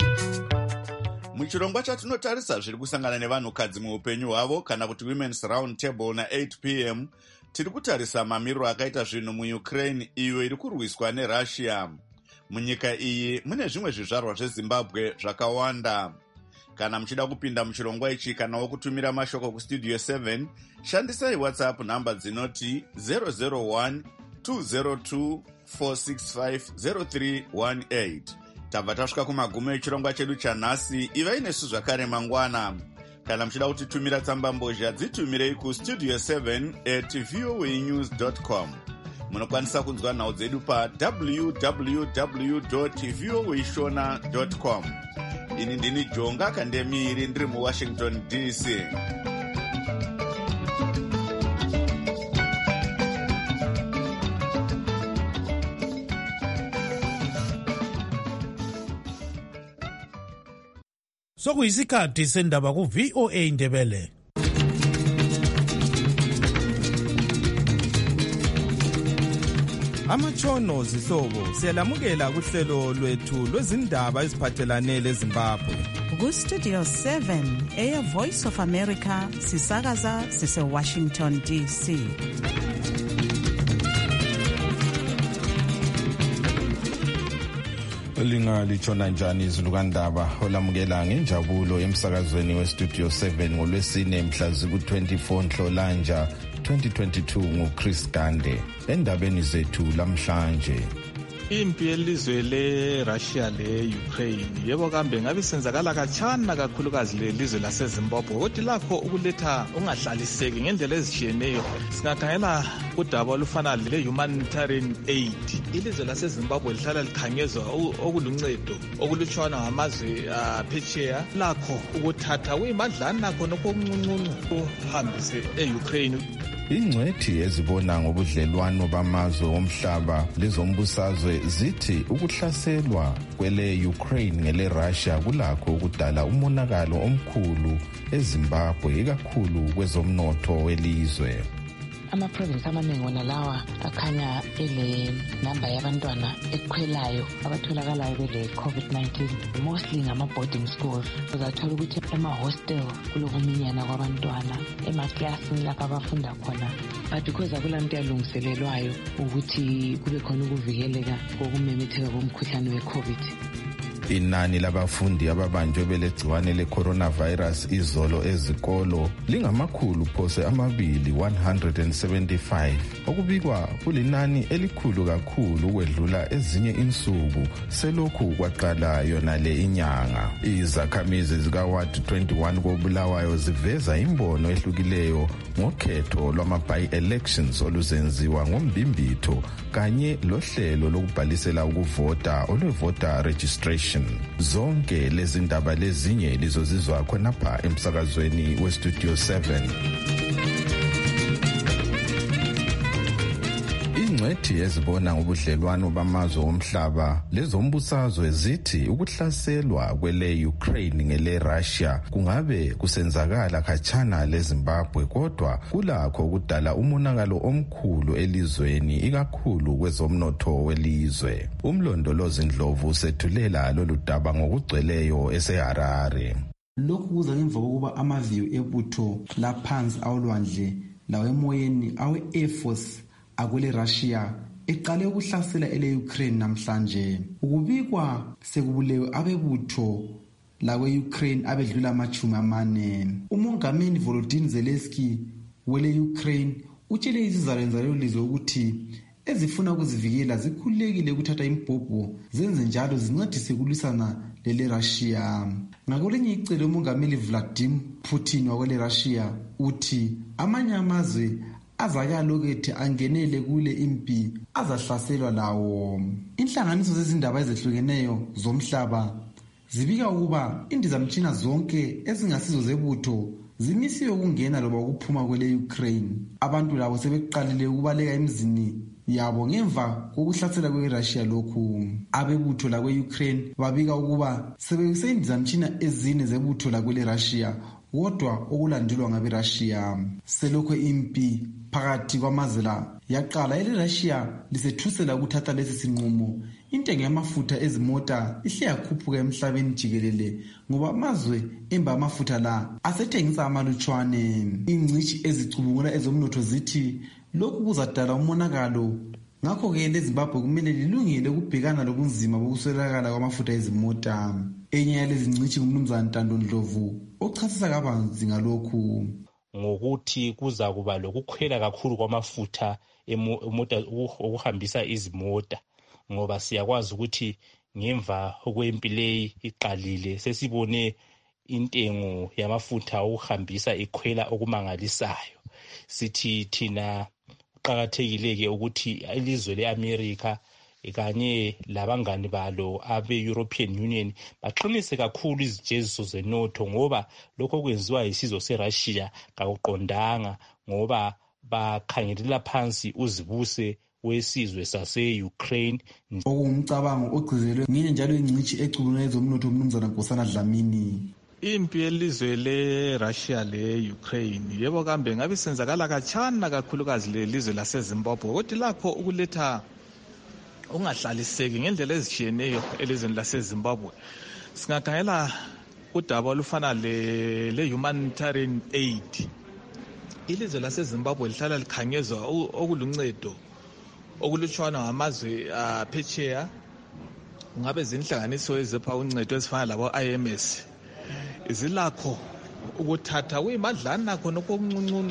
Muchirongwa chatinotarisa zviri kusangana nevanhukadzi muupenyu hwavo kana kuti Women's Round Table na-eight p m tiri kutarisa mamiriro akaita zvinhu muUkraine iyo iri kurwiswa neRussia. Munyika iyi mune zvimwe zvizvarwa zveZimbabwe zvakawanda. Kana muchida kupinda muchirongwa ichi kana wokutumira mashoko kuStudio seven, shandisai WhatsApp namba dzinoti zero zero one two zero two four six five zero three one eight. Tabva tasvika kumagumo echirongwa chedu chanhasi. Ivai nesu zvakare mangwana. Kana muchida kutitumira tsamba mbozha dzitumirei kustudio seven at voanews dot com. munokwanisa kunzwa nhau dzedu pa w w w dot voa shona dot com. Ini ndini Jonga Kandemiri ndiri muWashington D C. Sokuyisikhathi sendaba ku V O A Ndebele. Amatshono zihlobo siyalamukela kuhlelo lwethu lwezindaba eziphathelane leZimbabwe. Ku Studio seven eya Voice of America sisakaza sise Washington D C. Linga lichona njani izulukandaba olamukela ngenjabulo emsakazweni we Studio seven ngolwesine mhla ziku twenty-four Nhlolanja twenty twenty-two nguChris Gande. Endabeni zethu lamhlanje, impi yelizwe le-Russia le-Ukraine yebo kambe ngabe senzakala khatshana kakhulukazi lelizwe laseZimbabwe, kodwa lapho ukuletha ungahlaliseki ngendlela ezishiyeneyo. Singakhangela udaba olufana le-humanitarian aid. Ilizwe laseZimbabwe lihlala likhangezwa okuluncedo okulutshwana ngamazwe aphetsheya, lakho ukuthatha kuyimandlana nakho nokho okuncuncuncu kuhambise e-Ukraine. ingcwethi ezibona ngobudlelwano bamazwe omhlaba lezombusazwe zithi ukuhlaselwa kwele Ukraine ngele Russia kulakho ukudala umonakalo omkhulu eZimbabwe, ikakhulu kwezomnotho welizwe. Ama-province amaningi wona lawa akhanya ele namba yabantwana ekhwelayo abatholakalayo bele COVID nineteen, mostly ngama-boarding schools. Uzathola ukuthi ema-hostel kulokuminyana kwabantwana, emaklasini lapho abafunda khona, but because akulanto yalungiselelwayo ukuthi kube khona ukuvikeleka kokumemetheka komkhuhlane we-COVID. Inani labafundi ababanjwe belegciwane le-coronavirus izolo ezikolo lingamakhulu phose amabili one hundred seventy-five, okubikwa kulinani elikhulu kakhulu ukwedlula ezinye insuku selokhu kwaqala yona le inyanga. Izakhamizi zika-Ward twenty-one koBulawayo ziveza imbono ehlukileyo ngokhetho lwama-by-elections oluzenziwa ngombimbitho kanye lohlelo lokubhalisela ukuvota olwe-voter registration. Zonke lezi ndaba lezinye lizozizwa khonapha emsakazweni we Studio seven. Ingcwethi ezibona ngobudlelwano bamazwe omhlaba lezombusazwe zithi ukuhlaselwa kwele Ukraine ngele Russia kungabe kusenzakala khatshana leZimbabwe, kodwa kulakho ukudala umonakalo omkhulu elizweni, ikakhulu kwezomnotho welizwe. Umlondolozi Ndlovu sethulela lolu daba ngokugcweleyo eseHarare. Lokhu kuza ngemva kokuba amaviyo ebutho laphansi awolwandle lawe emoyeni awe Air Force akwele Russia eqale ukuhlasela ele Ukraine namhlanje. Ukubikwa sekubulewe abebutho lawe Ukraine abedlula amachumi amane. Umongameli Volodymyr Zelensky wele Ukraine utshele izizalwane zalelo lizwe ukuthi ezifuna ukuzivikela zikhululekile ukuthatha imbhobho zenze njalo zincedise kulwisana lele Russia. Ngakolinye icele umongameli Vladimir Putin wakwele Russia uthi amanye amazwe azakalokethi angenele kule impi azahlaselwa lawo. Inhlanganiso zezindaba ezehlukeneyo zomhlaba zibika ukuba indizamtshina zonke ezingasizo zebutho zimisiwe ukungena loba ukuphuma kwele Ukraine. Abantu labo sebeqalile ukubaleka emzini yabo ngemva kokuhlasela kwe-Russia lokhu. Abebutho lakwe Ukraine babika ukuba sebeyisendizamtshina ezine zebutho lakwele Russia, kodwa okulandelwa ngabe Russia. Selokho impi phakathi kwamazwe la yaqala, ele Russia lisethusela ukuthatha lesi sinqumo. Intengo yamafutha ezimota ihle yakhuphuka emhlabeni jikelele ngoba amazwe emba amafutha la asethengisa amalutshwane. Ingcitshi ezicubungula ezomnotho zithi lokhu kuzadala umonakalo, ngakho-ke leZimbabwe kumele lilungile ukubhekana lobunzima bokuswelakala kwamafutha ezimota. Enye yalezi ngcitshi ngumnumzana Ntando Ndlovu ochasisa kabanzi ngalokhu. Ngokuthi kuza kuba lokukhwela kakhulu kwamafutha emota ukuhambisa izimota, ngoba siyakwazi ukuthi ngemva kwempi leyi iqalile sesibone intengo yamafutha ukuhambisa ikhwela okumangalisayo. Sithi thina kuqakathekile ukuthi ilizwe le-America kanye labangani balo abe-European Union baqinise kakhulu izijeziso zenotho, ngoba lokho kwenziwa yisizwe seRussia kakuqondanga, ngoba bakhangelela phansi uzibuse wesizwe sase-Ukraine. Okumcabango ogcizelwe ngenye njalo ingcitshi ecubungula ezomnotho umnumzana Nkosana Dlamini. Impi yelizwe le-Russia le-Ukraine yebo kambe ngabe senzakala khatshana kakhulukazi lelizwe laseZimbabwe, kodwa lakho ukuletha ungahlaliseki ngendlela ezitshiyeneyo elizweni laseZimbabwe. Singakhangela udaba olufana le-humanitarian aid. Ilizwe laseZimbabwe lihlala likhangezwa okuluncedo okulutshwana ngamazwe aphetsheya, ngabe zinhlanganiso ezipha uncedo ezifana labo-I M S. Zilakho ukuthatha kuyimadlana khona okuncuncuncu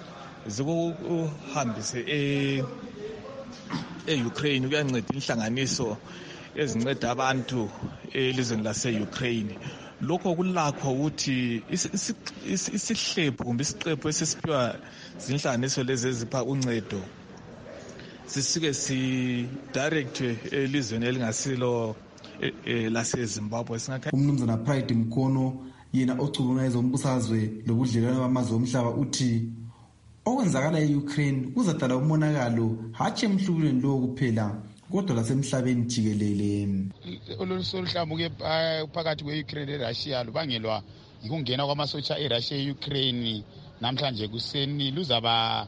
zikuhambise e e-Ukraine kuyanceda inhlanganiso ezinceda abantu elizweni lase-Ukraine. Lokho kulakho ukuthi isihlephu kumbe isiqephu esisiphiwa zinhlanganiso lezi ezipha uncedo sisike si-directwe elizweni elingasilo laseZimbabwe. Umnumzana Pride Mkono yena ocubungula ezombusazwe lobudlelwano bamazwe omhlaba uthi okwenzakala e-Ukraine kuzadala umonakalo hatshi emhlubulweni lo kuphela kodwa lasemhlabeni jikelele. Oluhlambuke phakathi kwe-Ukraine le-Russia lubangelwa yikungena kwamasotsha e-Russia e-Ukraine namhlanje kuseni luzaba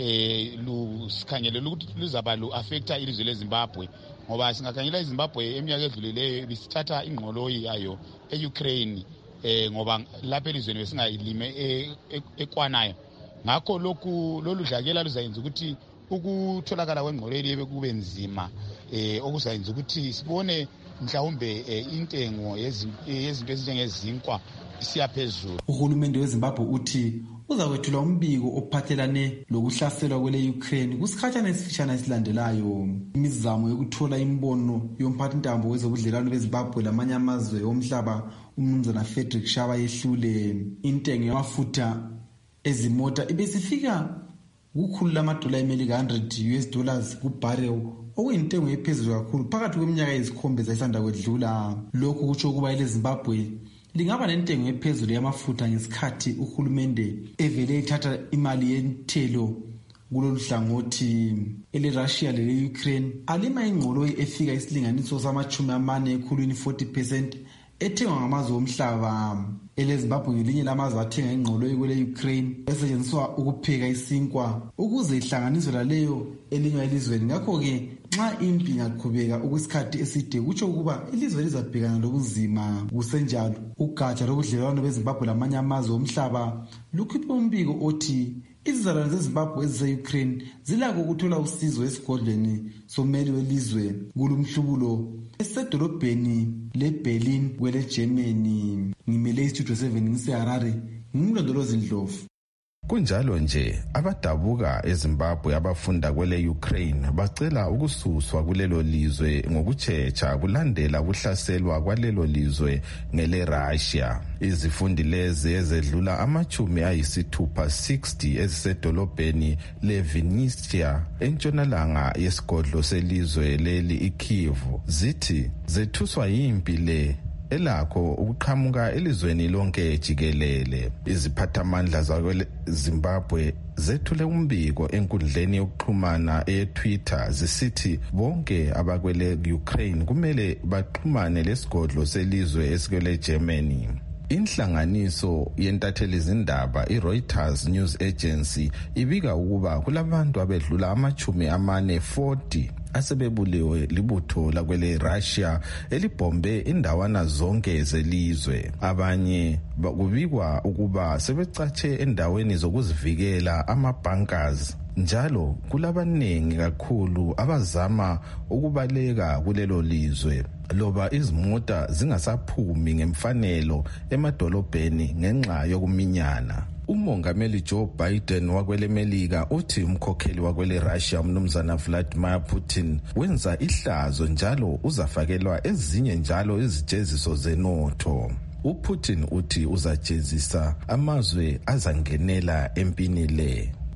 eh lusikhangele ukuthi luzaba lu-affecta ilizwe leZimbabwe, ngoba singakhangela iZimbabwe eminyaka edlulileyo bisithatha ingqoloyi yayo e-Ukraine eh ngoba lapha elizweni besingayilime ekwanayo. Ngakho lokhu lolu dlakela luzayenza ukuthi ukutholakala kwengqoloyi bekube nzima, eh okuzayenza ukuthi sibone mhlawumbe intengo yezinto ezinjengezinkwa isiyaphezulu. Uhulumende weZimbabwe uthi uzakwethula umbiko ophathelane lokuhlaselwa kwele Ukraine kusikhathana esifishana esilandelayo. Imizamo yokuthola imbono yomphathintambo wezobudlelwano beZimbabwe lamanye amazwe omhlaba umnumzana Frederick Shaba yehlule. Intengo yamafutha ezimota ibesifika kukhulu lamadola emelika one hundred U S dollars kubarrel, okuyintengo ephezulu kakhulu phakathi kweminyaka ezikhombe isanda kwedlula. Lokhu kutsho ukuba eleZimbabwe lingaba nentengo ephezulu yamafutha ngesikhathi uhulumende evele ethatha imali yenthelo kulolu hlangothi. ele-Russia lele-Ukraine alima ingqoloyi efika isilinganiso samachumi amane ekhulwini forty percent ethengwa ngamazwe omhlaba. eleZimbabwe ngelinye lamazwe athenga ingqoloyi kwele-Ukraine esetshenziswa ukupheka isinkwa ukuze ihlanganiswe laleyo elinywa elizweni. Ngakho-ke nxa impi ingaqhubeka okwesikhathi eside kutsho ukuba ilizwe lizabhekana lobunzima. Kusenjalo ugatsha lobudlelwano beZimbabwe lamanye amazwe omhlaba lukhiphe umbiko othi izizalwane zeZimbabwe ezise-Ukraine zilakho ukuthola usizo esigodlweni sommeli welizwe kulumhlubulo esedolobheni leBerlin kwele-Germany. Ngimele iStudio seven ngiseHarare, ngimlondolozi Ndlovu. Kunjalo nje abadabuka eZimbabwe abafunda kwele Ukraine bacela ukususwa kulelo lizwe ngokutshecha kulandela ukuhlaselwa kwalelo lizwe ngele Russia. Izifundi lezi ezedlula amachumi ayisithupha sixty ezisedolobheni leVinnytsia entshonalanga yesigodlo selizwe leli iKyiv zithi zethuswa yimpi le elakho ukuqhamuka elizweni lonke jikelele. Iziphathamandla zakwele-Zimbabwe zethule umbiko enkundleni yokuxhumana eTwitter zisithi bonke abakwele-Ukraine kumele baxhumane lesigodlo selizwe esikwele-Germany. Inhlanganiso yentatheli zindaba iReuters News Agency ibika ukuba kulabantu abedlula amachumi amane forty asebebuliwe libutho lakwele Russia elibombe indawana zonke zelizwe. Abanye kubikwa ukuba sebecatshe endaweni zokuzivikela ama-bunkers. Njalo kulabaningi kakhulu abazama ukubaleka kulelo lizwe loba izimota zingasaphumi ngemfanelo emadolobheni ngenxa yokuminyana. Umongameli Joe Biden wakwele Melika uthi umkhokheli wakwele Russia umnumzana Vladimir Putin wenza ihlazo njalo uzafakelwa ezinye njalo izijeziso zenotho. uPutin uthi uzajezisa amazwe azangenela empini le.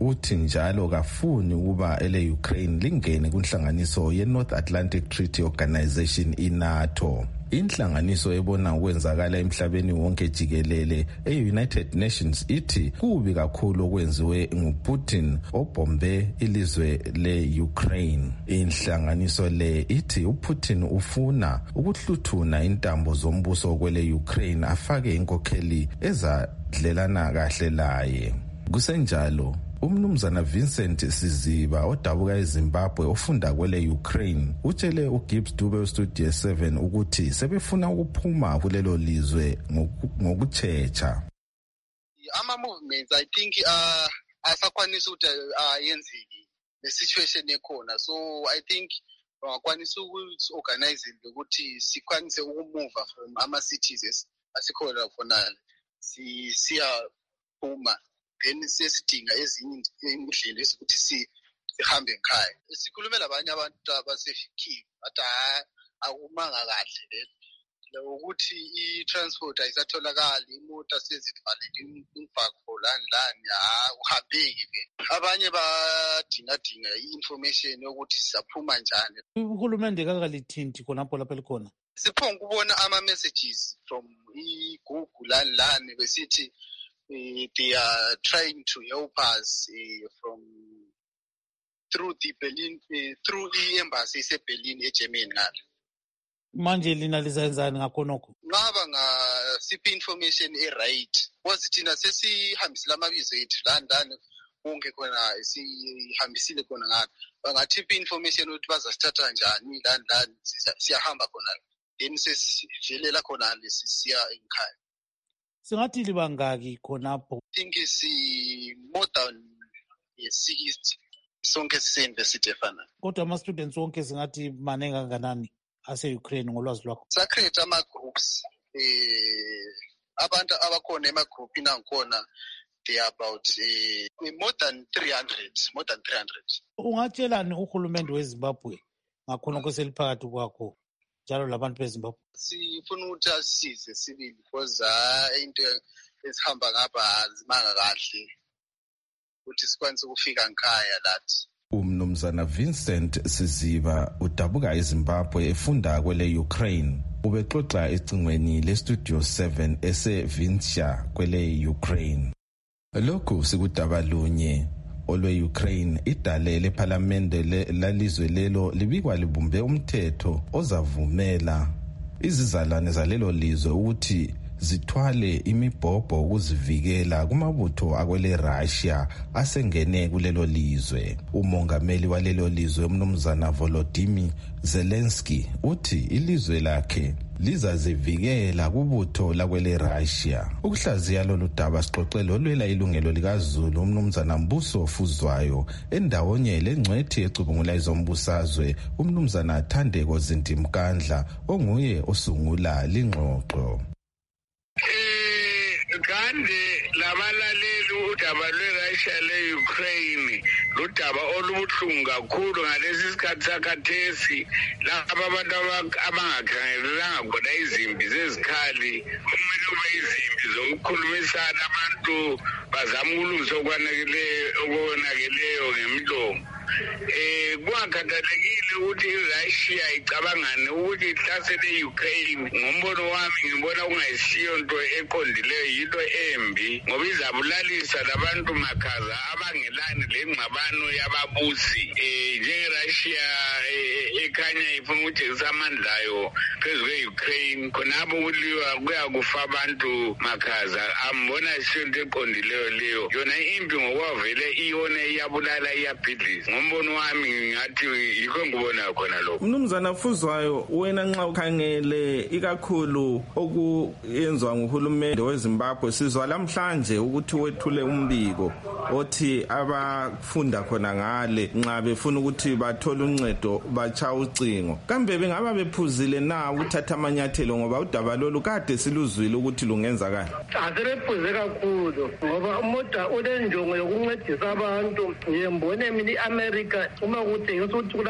uthi njalo kafuni ukuba ele-Ukraine lingene kunhlanganiso ye-North Atlantic Treaty Organization i-NATO. Inhlanganiso ebona ukwenzakala emhlabeni wonke jikelele e-United Nations ithi kubi kakhulu okwenziwe nguPutin obombe ilizwe le-Ukraine. Inhlanganiso le ithi uPutin ufuna ukuhluthuna intambo zombuso kwele-Ukraine afake inkokheli ezadlelana kahle laye. Kusenjalo umnumzana Vincent Siziba odabuka eZimbabwe ofunda kwele Ukraine utshele uGibbs Dube weStudio seven ukuthi sebefuna ukuphuma kulelo lizwe ngokutshecha. Ama movements I think uh asakwanisa ukuthi ayenziki le situation ekhona, so I think bangakwanisa ukuorganize ukuthi sikwanise ukumove from ama cities asikhona khona si siya phuma then sesidinga ezinye indlela ezokuthi si sihambe ekhaya. Sikhulume labanye abantu abasefikile bathi akumanga kahle le ukuthi i-transport ayisatholakali, imoto sezivalile imfako lani lani uhambeki ke. Abanye badinga-dinga i-information yokuthi sisaphuma njani. Uhulumende kakalithinti khonapho lapho likhona. Siphonga ukubona ama-messages from i-Google lani lani besithi Uh, they are trying to help us uh, from through the Berlin uh, through the embassy eseBerlin eGermany ngale. Manje lina lizenzani ngakhonokho? Ngaba ngasiphi information e-right. Because thina sesihambisile amabizo ethu la ndani konke khona sihambisile khona ngalo. Bangathipha information ukuthi bazasithatha njani la ndani siyahamba khona. Then sesivelela khona lesisiya ekhaya. Singathi libangaki khonapho? I think is more than sixty sonke sise-university efana. Kodwa ama-students wonke singathi maningi kangakanani ase-Ukraine ngolwazi lwakho? Sacreate ama-groups. Eh, abantu abakhona ema-groupini angikhona they are about uh, more than three hundred, more than three hundred. Ungatshelani uhulumende weZimbabwe ngakhonokho seliphakathi kwakho njalo labantu beZimbabwe? Sifuna ukuthi asisize sibili because into esihamba ngapha azimanga kahle ukuthi sikwanise ukufika ngikhaya lathi. Umnumzana Vincent Siziba udabuka eZimbabwe efunda kwele Ukraine ubexoxa ecingweni leStudio seven eseVinsha kwele Ukraine. Lokhu sikudaba lunye olwe-Ukraine idale lephalamende lalizwe lelo libikwa libumbe umthetho ozavumela izizalwane zalelo lizwe ukuthi zithwale imibhobho ukuzivikela kumabutho akwele Russia asengene kulelo lizwe. Umongameli walelo lizwe umnumzana Volodymyr Zelensky uthi ilizwe lakhe lizazivikela kubutho lakwele Russia. Ukuhlaziya lolu daba sixoxele olwela ilungelo likaZulu umnumzana Mbuso Fuzwayo endawonye lengcwethi ecubungula izombusazwe umnumzana Thandeko Zintimkandla onguye osungula lingxoxo. Kande labalaleli udaba lwe-Russia le-Ukraine ludaba olubuhlungu kakhulu ngalesi sikhathi sakhathesi laba abantu abangakhangelelanga khona izimpi zezikhali kumele kube izimpi zokukhulumisana abantu bazama ukulungisa okonakeleyo ngemlomo. Eh kwakhathalekile ukuthi iRussia icabangane ukuthi ihlasele iUkraine. Ngombono wami ngibona kungayisiyo into eqondileyo, yinto embi ngoba izabulalisa labantu makhaza abangelani lengxabano yababusi. Eh njengeRussia ekhanya ifuna ukujezisa amandla ayo phezu kwe-Ukraine khonapho kuliwa kuyakufa abantu makhaza. Ambona isiyo into eqondileyo leyo, yona impi ngokwavele iyone iyabulala iyabhidliza. Ngombono wami ngathi yikho ngibona khona lokho. Mnumzana Fuzwayo, wena nxa ukhangele ikakhulu okuyenzwa nguhulumende weZimbabwe, sizwa lamhlanje ukuthi wethule umbiko othi abafunda khona ngale nxa befuna ukuthi bathole uncedo bacha ucingo. Kambe bengaba bephuzile na ukuthatha amanyathelo ngoba udaba lolu kade siluzwile ukuthi lungenzakala? Asebephuze kakhulu ngoba umoda ulenjongo yokuncedisa abantu. Ngiyembone mina iAmerica uma kuthengisa ukuthi kulama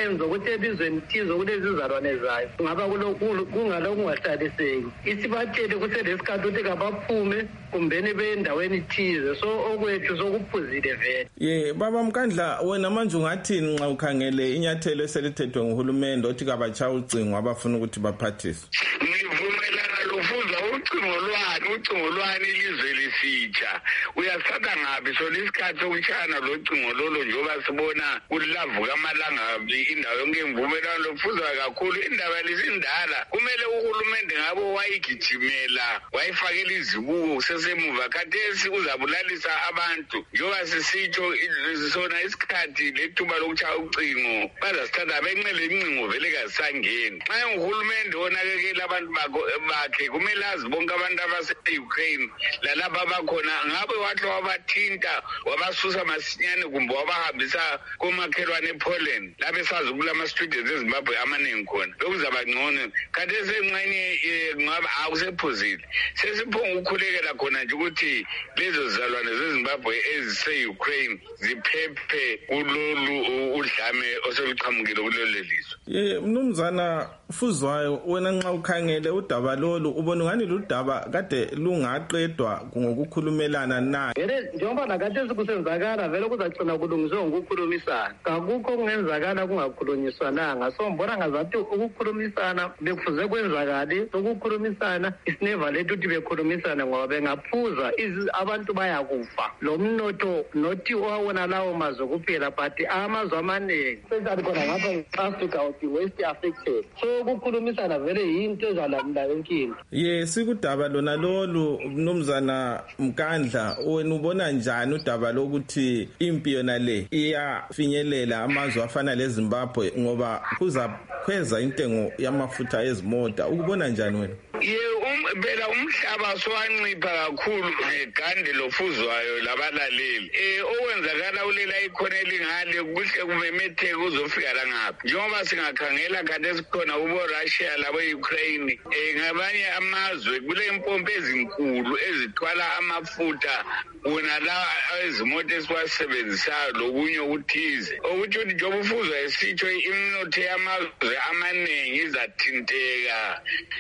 signs zokuthi elizweni thize kulezi izalwane zayo kungaba kungaloku kungahlaliseki isibatshele kuselesikhathi ukuthi kabaphume kumbeni bendaweni thize so okwethu sokuphuzile vele. Ye baba Mkandla, wena manje ungathini nxa ukhangele inyathelo eselithethwe nguhulumende othi kabatsha ucingo abafuna ukuthi baphathise? Ngivumelana lofuza ucingo lwani ucingo lwani ilizwe lisitsha uyasatha ngapi so lesikhathi sokushana lo cingo lolo njengoba sibona kulavuka amalanga indawo yonke imvumelano lofuza kakhulu indaba lesindala kumele uhulumende ngabo wayigijimela wayifakela izibuko sesemuva khathesi uzabulalisa abantu njengoba sisitsho sona isikhathi lethuba lokuchaya ucingo bazasithatha benqele incingo vele kasangeni nxa uhulumende onakekela abantu bakhe kumele azi bonke abantu abase-Ukraine lalapha abakhona ngabe wahle wabathinta wabasusa masinyane kumbe wabahambisa komakhelwane ePoland lapho esazi kulama-students eZimbabwe amaningi khona bekuzaba ngcono khathesi enxenye ngabe akusephuzile sesiphonga ukukhulekela khona nje ukuthi lezo zizalwane zeZimbabwe ezise-Ukraine ziphephe kulolu udlame oseluqhamukile kulolu lizwe. Ye mnumzana Fuzwayo, wena nxa ukhangele udaba lolu ubona ngani ludaba kade lungaqedwa ngokukhulumelana naye? Vele njengoba nakade sikusenzakala vele kuzagcina kulungiswe ngokukhulumisana. Akukho kungenzakala kungakhulunyiswananga. So mbona ngazathi ukukhulumisana bekufuze kwenzakale ukukhulumisana isineva lethu ukuthi bekhulumisana ngoba bengaphuza abantu bayakufa. Lo mnotho nothi owawona lawo mazwe kuphela but amazwe amaningi especially khona ngapha eAfrica uthi West affected. So ukukhulumisana vele yinto ezalamula inkinga. Ye sikudaba lona lolu mnumzana Mkandla, wena ubona njani udaba lokuthi impi yona le iyafinyelela amazwe afana leZimbabwe ngoba kuzakhweza intengo yamafutha ezimota, ukubona njani wena? Ye umbela umhlaba sowancipha kakhulu ngegande lofuzwayo labalaleli eh okwenzakala ulela ikhona elingale kuhle kumemetheke uzofika la ngapha njengoba singakhangela kade sikhona ubo Russia labo Ukraine eh ngabanye amazwe kule impompo ezinkulu ezithwala amafutha wona la ezimoto esiwasebenzisayo lokunye ukuthize ukuthi uthi njengoba ufuzwa esitsho iminotho yamazwe amaningi izathinteka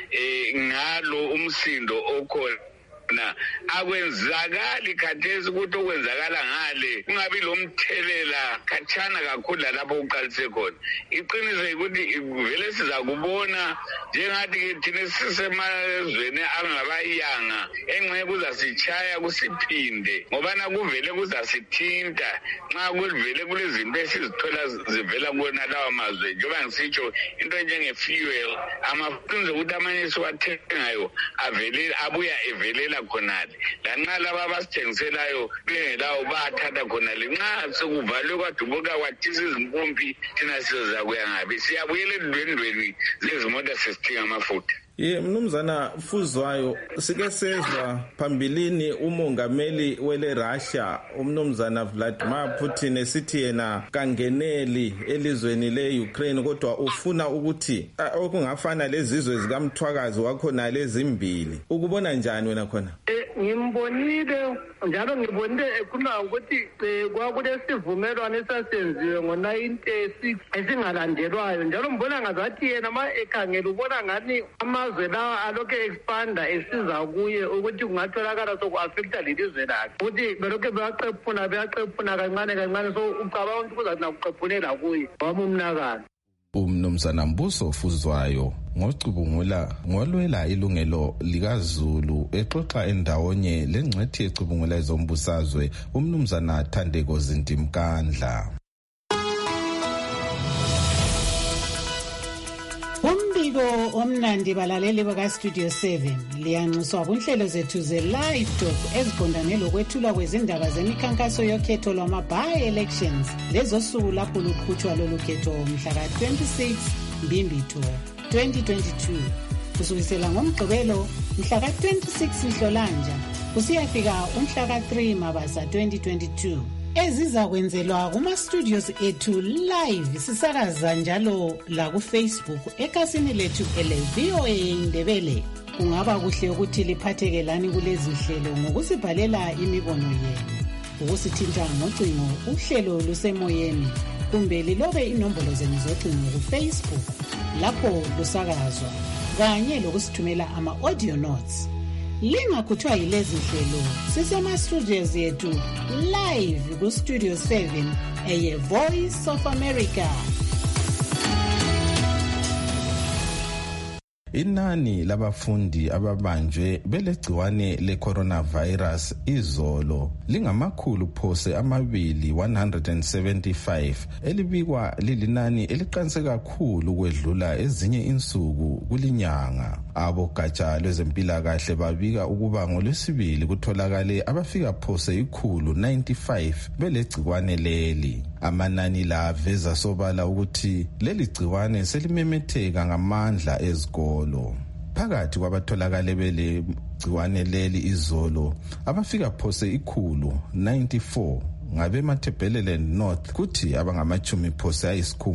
eh ngalo umsindo okhona na akwenzakali khathesi ukuthi okwenzakala ngale kungabi lo mthelela khatshana kakhulu lapho uqalise khona. Iqiniso ukuthi vele siza kubona njengathi thina sisemazweni angabayanga engxe kuzasitshaya kusiphinde ngoba nakuvele kuzasithinta nxa kuvele kulezinto esizithola zivela kona lawa mazwe njengoba ngisitsho into njenge-fuel amafunzo ukuthi amanye siwathengayo avele abuya evelela khonale lanxa laba abasithengiselayo bengelawo bathatha khonale nxa sekuvalwe kwadubuka kwathisa izimpompi thina sizoza kuya ngabe siyabuyela edwendweni zezimota sesithinga amafutha. Ye mnumzana Fuzwayo, sike sezwa phambilini umongameli wele Russia umnumzana Vladimir Putin esithi yena kangeneli elizweni le Ukraine kodwa ufuna ukuthi okungafana lezizwe zikamthwakazi wakhona lezimbili. Ukubona njani wena khona? Eh ngimbonile njalo ngibonile ekhuluma ukuthi kwakulesivumelwano esasenziwe ngo nineteen thirty-six esingalandelwayo njalo mbona ngazathi yena ma ekhangela ubona ngani amazwe lawa alokhe expanda esiza kuye ukuthi kungatholakala soku-affecta lelizwe lakhe ukuthi belokhe beyaqephuna beyaqephuna kancane kancane so ucabanga ukuthi kuzathi nakuqephulela kuye wami umnakalo. Umnumzana Mbuso Fuzwayo ngocubungula ngolwela ilungelo likaZulu exoxa endawonye lengcwethi ecubungula ezombusazwe umnumzana Thandeko Zintimkandla. Umbiko omnandi balaleli baka Studio seven liyanxuswa kunhlelo zethu ze live talk ezibondane lokwethulwa kwezindaba zemikhankaso yokhetho lwama-by elections lezosuku lapho luqhutshwa lolu khetho mhla ka twenty-six Mbimbitho twenty twenty-two kusukisela ngomgqibelo mhla ka twenty-six Nhlolanja kusiyafika umhla ka three Mabasa twenty twenty-two. Ezizakwenzelwa kuma-studios ethu live sisakaza njalo la ku-Facebook ekhasini lethu ele V O A Indebele. Kungaba kuhle ukuthi liphatheke lani kulezi hlelo ngokusibhalela imibono yenu, ukusithinta ngocingo uhlelo lusemoyeni kumbe lilobe inombolo zenu zocingo kufacebook lapho kusakazwa kanye lokusithumela ama-audio notes. Lingakhuthwa yilezi hlelo, sisema-studios yethu live ku-studio seven eye Voice of America. Inani labafundi ababanjwe belegciwane le-coronavirus izolo lingamakhulu phose amabili one hundred seventy-five elibikwa lilinani eliqanse kakhulu ukwedlula ezinye insuku kulinyanga. Abogatsha lwezempilakahle babika ukuba ngolwesibili kutholakale abafika phose ikhulu ninety-five belegciwane leli. Amanani la aveza sobala ukuthi leli gciwane selimemetheka ngamandla ezikolo. Phakathi kwabatholakale bele gciwane leli izolo abafika phose ikhulu ninety-four ngabe Matabeleland North, kuthi abangamachumi phose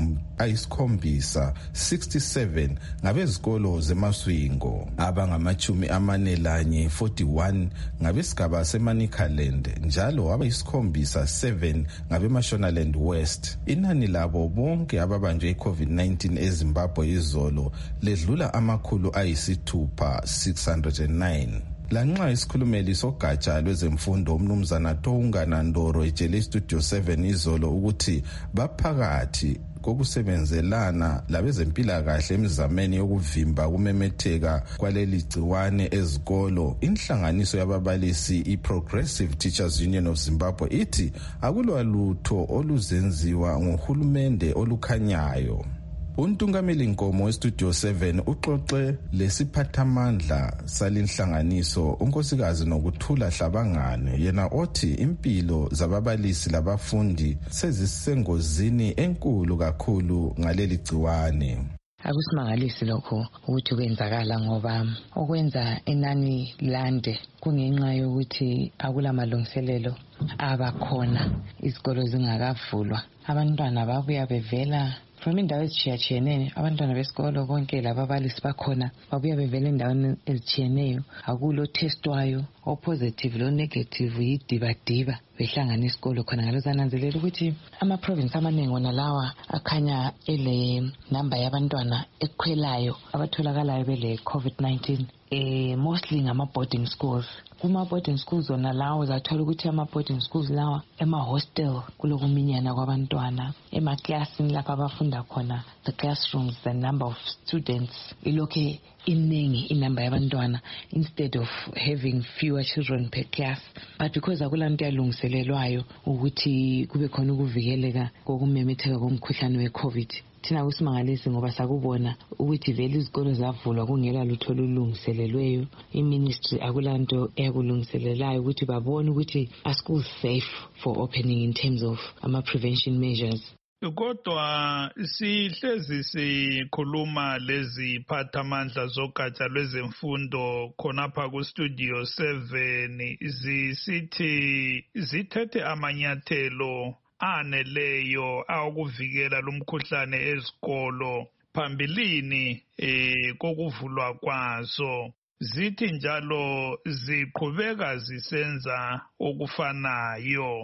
ayisikhombisa sixty-seven ngabezikolo zeMaswingo, abangamachumi amane lanye forty-one ngabesigaba seManicaland, njalo abayisikhombisa seven ngabeMashonaland West. Inani labo bonke ababanjwe i-COVID nineteen eZimbabwe izolo ledlula amakhulu ayisithupha six hundred nine. Lanxa isikhulumeli sogatsha lwezemfundo umnumzana Toungana Ndoro etshele iStudio seven izolo ukuthi baphakathi kokusebenzelana labezempilakahle emizameni yokuvimba kumemetheka kwaleli gciwane ezikolo, inhlanganiso yababalisi i-Progressive Teachers Union of Zimbabwe ithi akulwalutho oluzenziwa ngohulumende olukhanyayo. Untungameli Nkomo weStudio seven uxoxe lesiphathamandla salinhlanganiso unkosikazi Nokuthula Hlabangane, yena othi impilo zababalisi labafundi sezisengozini enkulu kakhulu ngaleli gciwane. Akusimangalisi lokho ukuthi kwenzakala ngoba okwenza inani lande kungenxa yokuthi akulamalungiselelo abakhona, izikolo zingakavulwa, abantwana babuya bevela from indawo ezitshiyatshiyeneyo, abantwana besikolo bonke lababalisi bakhona babuya bevela endaweni ezitshiyeneyo, akulo testwayo o-positive lo-negative yidibadiba behlangana isikolo khona. Ngalo zananzelela ukuthi ama-province amaningi wona lawa akhanya ele namba yabantwana ekhwelayo abatholakalayo bele-COVID nineteen, eh mostly ngama-boarding schools. Kuma-boarding schools wona lawa uzathola ukuthi ama-boarding schools lawa ema-hostel kulokuminyana kwabantwana, emaklasini lapha abafunda khona, the classrooms, the number of students ilokhe iningi inamba yabantwana instead of having fewer children per class. But because akulanto yalungiselelwayo ukuthi kube khona ukuvikeleka kokumemetheka komkhuhlane we-COVID, thina kusimangalisi ngoba sakubona ukuthi vele izikolo zavulwa kungela lutho olulungiselelweyo. I-ministry akulanto eyakulungiselelayo ukuthi babone ukuthi are schools safe for opening in terms of ama-prevention measures. Kodwa sihlezi sikhuluma lezi phathamandla zogatsha lwezemfundo khonapha ku-Studio seven zisithi zithethe amanyathelo aneleyo awokuvikela lumkhuhlane ezikolo phambilini eh kokuvulwa kwazo. Zithi njalo ziqhubeka zisenza okufanayo.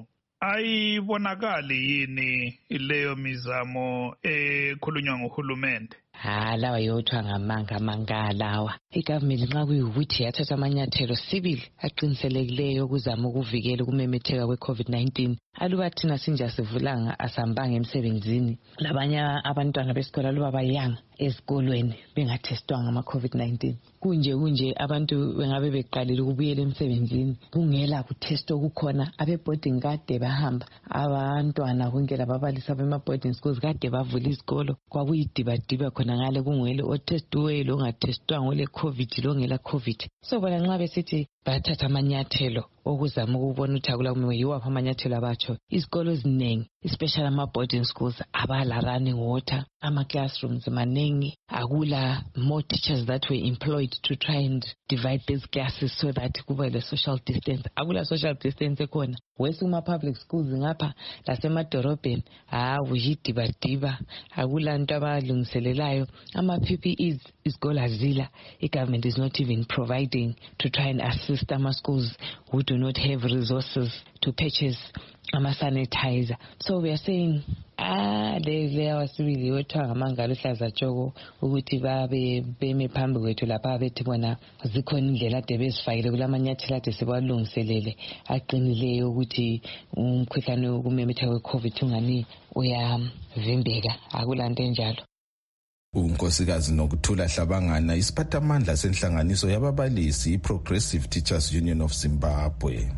Ayibonakali yini leyo mizamo ekhulunywa nguhulumende? Ha, lawa yothiwa ngamanga amanga lawa. I-government nxa kuyukuthi yathatha amanyathelo sibili aqinisekileyo ukuzama ukuvikela ukumemetheka kwe-COVID nineteen, aluba thina sinja sivulanga asambanga emsebenzini, labanye abantwana besikolo aluba bayanga esikolweni bengathestwanga ama-COVID nineteen, kunje kunje abantu bengabe beqalile ukubuyela emsebenzini kungela kuthesta okukhona, abe-boarding kade bahamba, abantwana konke lababalisi abema-boarding schools kade bavula izikolo, kwakuyidibadiba khona ngale kungwele otestiweyo longathestwanga ole COVID longela COVID. So bona nxa besithi bathatha amanyathelo okuzama ukubona ukuthi akulakumiwe yiwaphi amanyathelo abatsho, izikolo eziningi especially ama-boarding schools abala running water, ama-classrooms maningi, akula more teachers that were employed to try and divide these classes so that kube le social distance, akula social distance ekhona. Wesi kuma-public schools ngapha lasemadorobheni hawu yidibadiba, akula nto abalungiselelayo, ama-P P Es izikolo azila, i-government is not even providing to try and assist ama-schools who do not have resources to purchase ama-sanitizer. So we are saying ah le le wasibili wethiwa ngamangalo hlaza tshoko ukuthi babe beme phambi kwethu lapha bethi bona zikhona indlela ade bezifakile kulamanyathela ade sebawalungiselele aqinileyo ukuthi umkhuhlane wokumemetheka kwe-COVID ungani uyavimbeka, akulanto enjalo. unkosikazi Nokuthula Hlabangana isiphathamandla senhlanganiso yababalisi i-Progressive Teachers Union of Zimbabwe.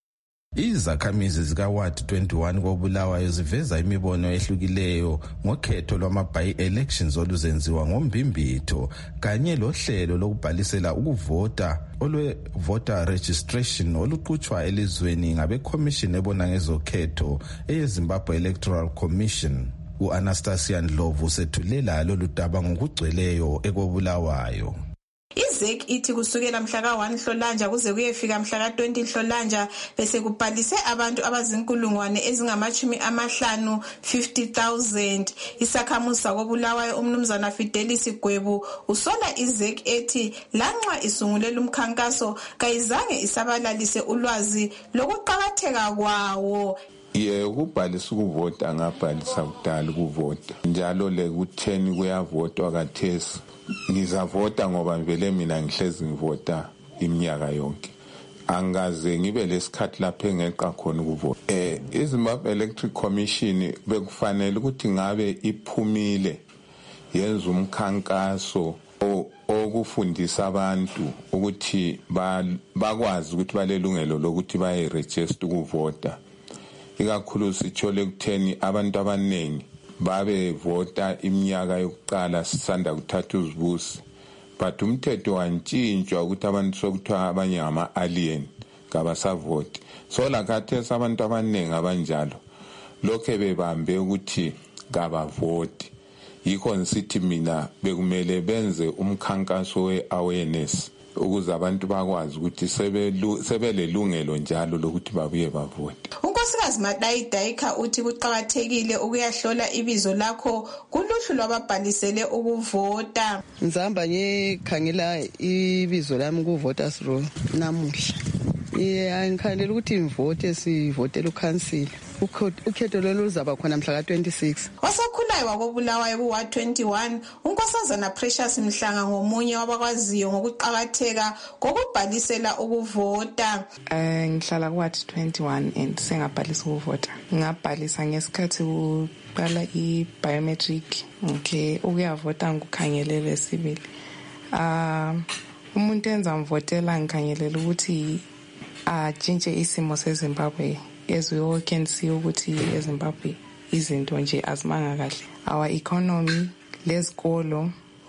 Izakhamizi zika-Ward twenty-one koBulawayo ziveza imibono ehlukileyo ngokhetho lwama-by-elections oluzenziwa ngoMbimbitho kanye lohlelo lokubhalisela ukuvota olwe-voter registration oluqhutshwa elizweni ngabe-commission ebona ngezokhetho eye-Zimbabwe Electoral Commission. U-Anastasia Ndlovu sethulela lolu daba ngokugcweleyo ekoBulawayo. I-Z E C ithi kusukela mhla ka one Nhlolanja kuze kuyefika mhla ka twenty Nhlolanja bese kubhalise abantu abazinkulungwane ezingamachumi amahlanu fifty thousand. Isakhamuzi sakoBulawayo umnumzana Fidelis Gwebu usola i-Z E C ethi lanxa isungulela umkhankaso kayizange isabalalise ulwazi lokuqakatheka kwawo. Ye ukubhalisa ukuvota ngabhalisa kudala ukuvota njalo le ku-ten kuyavotwa kathesi. Ngizavota ngoba vele mina ngihlezi ngivota iminyaka yonke. Angaze ngibe lesikhathi lapho engeqa khona ukuvota. Eh iZimbabwe Electoral Commission bekufanele ukuthi ngabe iphumile yenza umkhankaso okufundisa abantu ukuthi bakwazi ukuthi balelungelo lokuthi baye register ukuvota. Ikakhulu sithole kutheni abantu abaningi babe vota iminyaka yokuqala sisanda kuthatha uzibusi, but umthetho wantshintshwa ukuthi abantu sokuthiwa abanye ama-alien kabasavoti. So lakhathesi abantu abaningi abanjalo lokhe bebambe ukuthi kabavoti. Yikho ngisithi mina bekumele benze umkhankaso we-awareness ukuze abantu bakwazi ukuthi sebelelungelo njalo lokuthi babuye bavote. Unkosikazi Madayi Daika uthi kuqakathekile ukuyahlola ibizo lakho kuluhlu lwababhalisele ukuvota. Ngizamba ngikhangela ibizo lami ku-voters roll namuhla. Yeah, ngikhandela ukuthi ngivote sivotela ukhansila. Ukhetho lolu luzaba khona mhla ka twenty-six. Wasokhulayo wakoBulawayo ku-Ward twenty-one unkosazana Precious Mhlanga ngomunye wabakwaziyo ngokuqakatheka kokubhalisela ukuvota. Eh ngihlala ku-Ward twenty-one and sengabhalisa ukuvota. Ngabhalisa ngesikhathi uqala i-biometric. Okay, ukuyavota ngikukhangelele sibili. Ah umuntu enza mvotela ngikhangelela ukuthi atshintshe isimo seZimbabwe. As we all can see ukuthi eZimbabwe izinto nje azimanga kahle. Our economy, lezikolo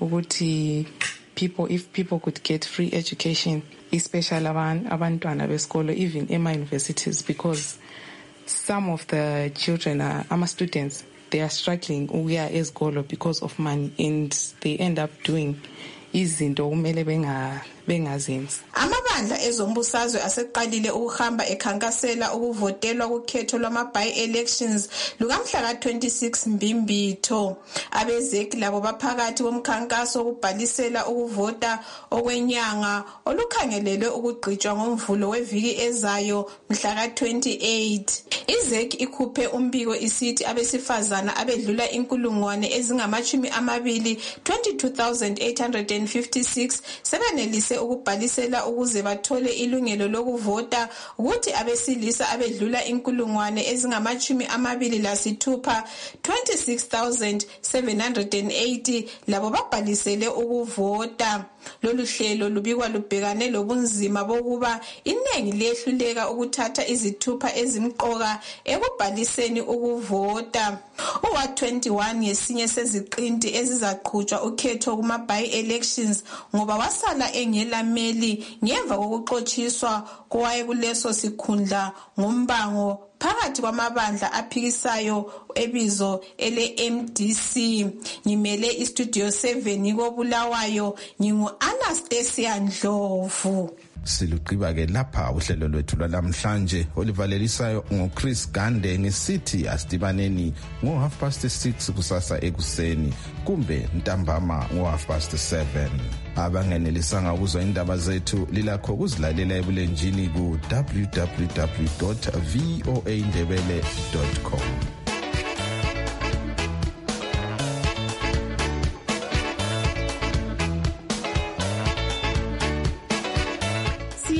ukuthi people if people could get free education, especially abantwana besikolo even ema universities, because some of the children are ama students, they are struggling ukuya ezikolo because of money and they end up doing izinto kumele benga bengazenzi. Amabandla ezombusazwe aseqalile ukuhamba ekhankasela ukuvotelwa kukhetho lwama-by-elections lukamhla ka twenty-six Mbimbitho. Abezeki labo baphakathi bomkhankaso ukubhalisela ukuvota okwenyanga olukhangelelwe ukugqitshwa ngomvulo weviki ezayo mhla ka twenty-eight. Izeki ikhuphe umbiko isithi abesifazana abedlula inkulungwane ezingamachumi amabili twenty-two thousand eight hundred fifty-six sebenelise ukubhalisela ukuze bathole ilungelo lokuvota, ukuthi abesilisa abedlula inkulungwane ezingamachumi amabili lasithupha twenty-six thousand seven hundred eighty labo babhalisele ukuvota. Lolu hlelo lubikwa lubhekane lobunzima bokuba iningi liyehluleka ukuthatha izithupha ezimqoka ekubhaliseni ukuvota. U-Ward twenty-one ngesinye seziqinti ezizaqhutshwa ukhetho kuma-by-elections ngoba wasala engelameli ngemva kokuxotshiswa kowaye kuleso sikhundla ngombango phakathi kwamabandla aphikisayo ebizo ele-M D C. Ngimele istudio seven koBulawayo, ngingu-Anastasia Ndlovu. Siluqiba-ke lapha uhlelo lwethu lwalamhlanje olivalelisayo ngoChris Gande ngesithi asidibaneni ngo-half past six kusasa ekuseni kumbe ntambama ngo-half past seven. Abangenelisanga ukuzwa indaba zethu lilakho ukuzilalela ebulenjini ku-w w w dot voa ndebele dot com.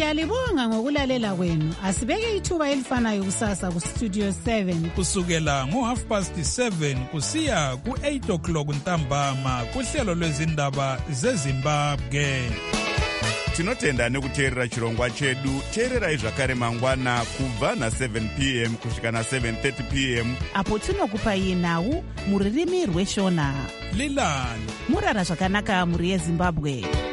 Siyalibonga ngokulalela kwenu. Asibeke ithuba elifanayo kusasa ku Studio seven. Kusukela ngo half past seven kusiya ku eight o'clock ntambama kuhlelo lwezindaba zeZimbabwe. Tinotenda nekuteerera chirongwa chedu. Teererai zvakare mangwana kubva na seven p m kusvika na seven thirty p m apo tinokupai nhau muririmi rweshona. Lilani murara zvakanaka muri yeZimbabwe.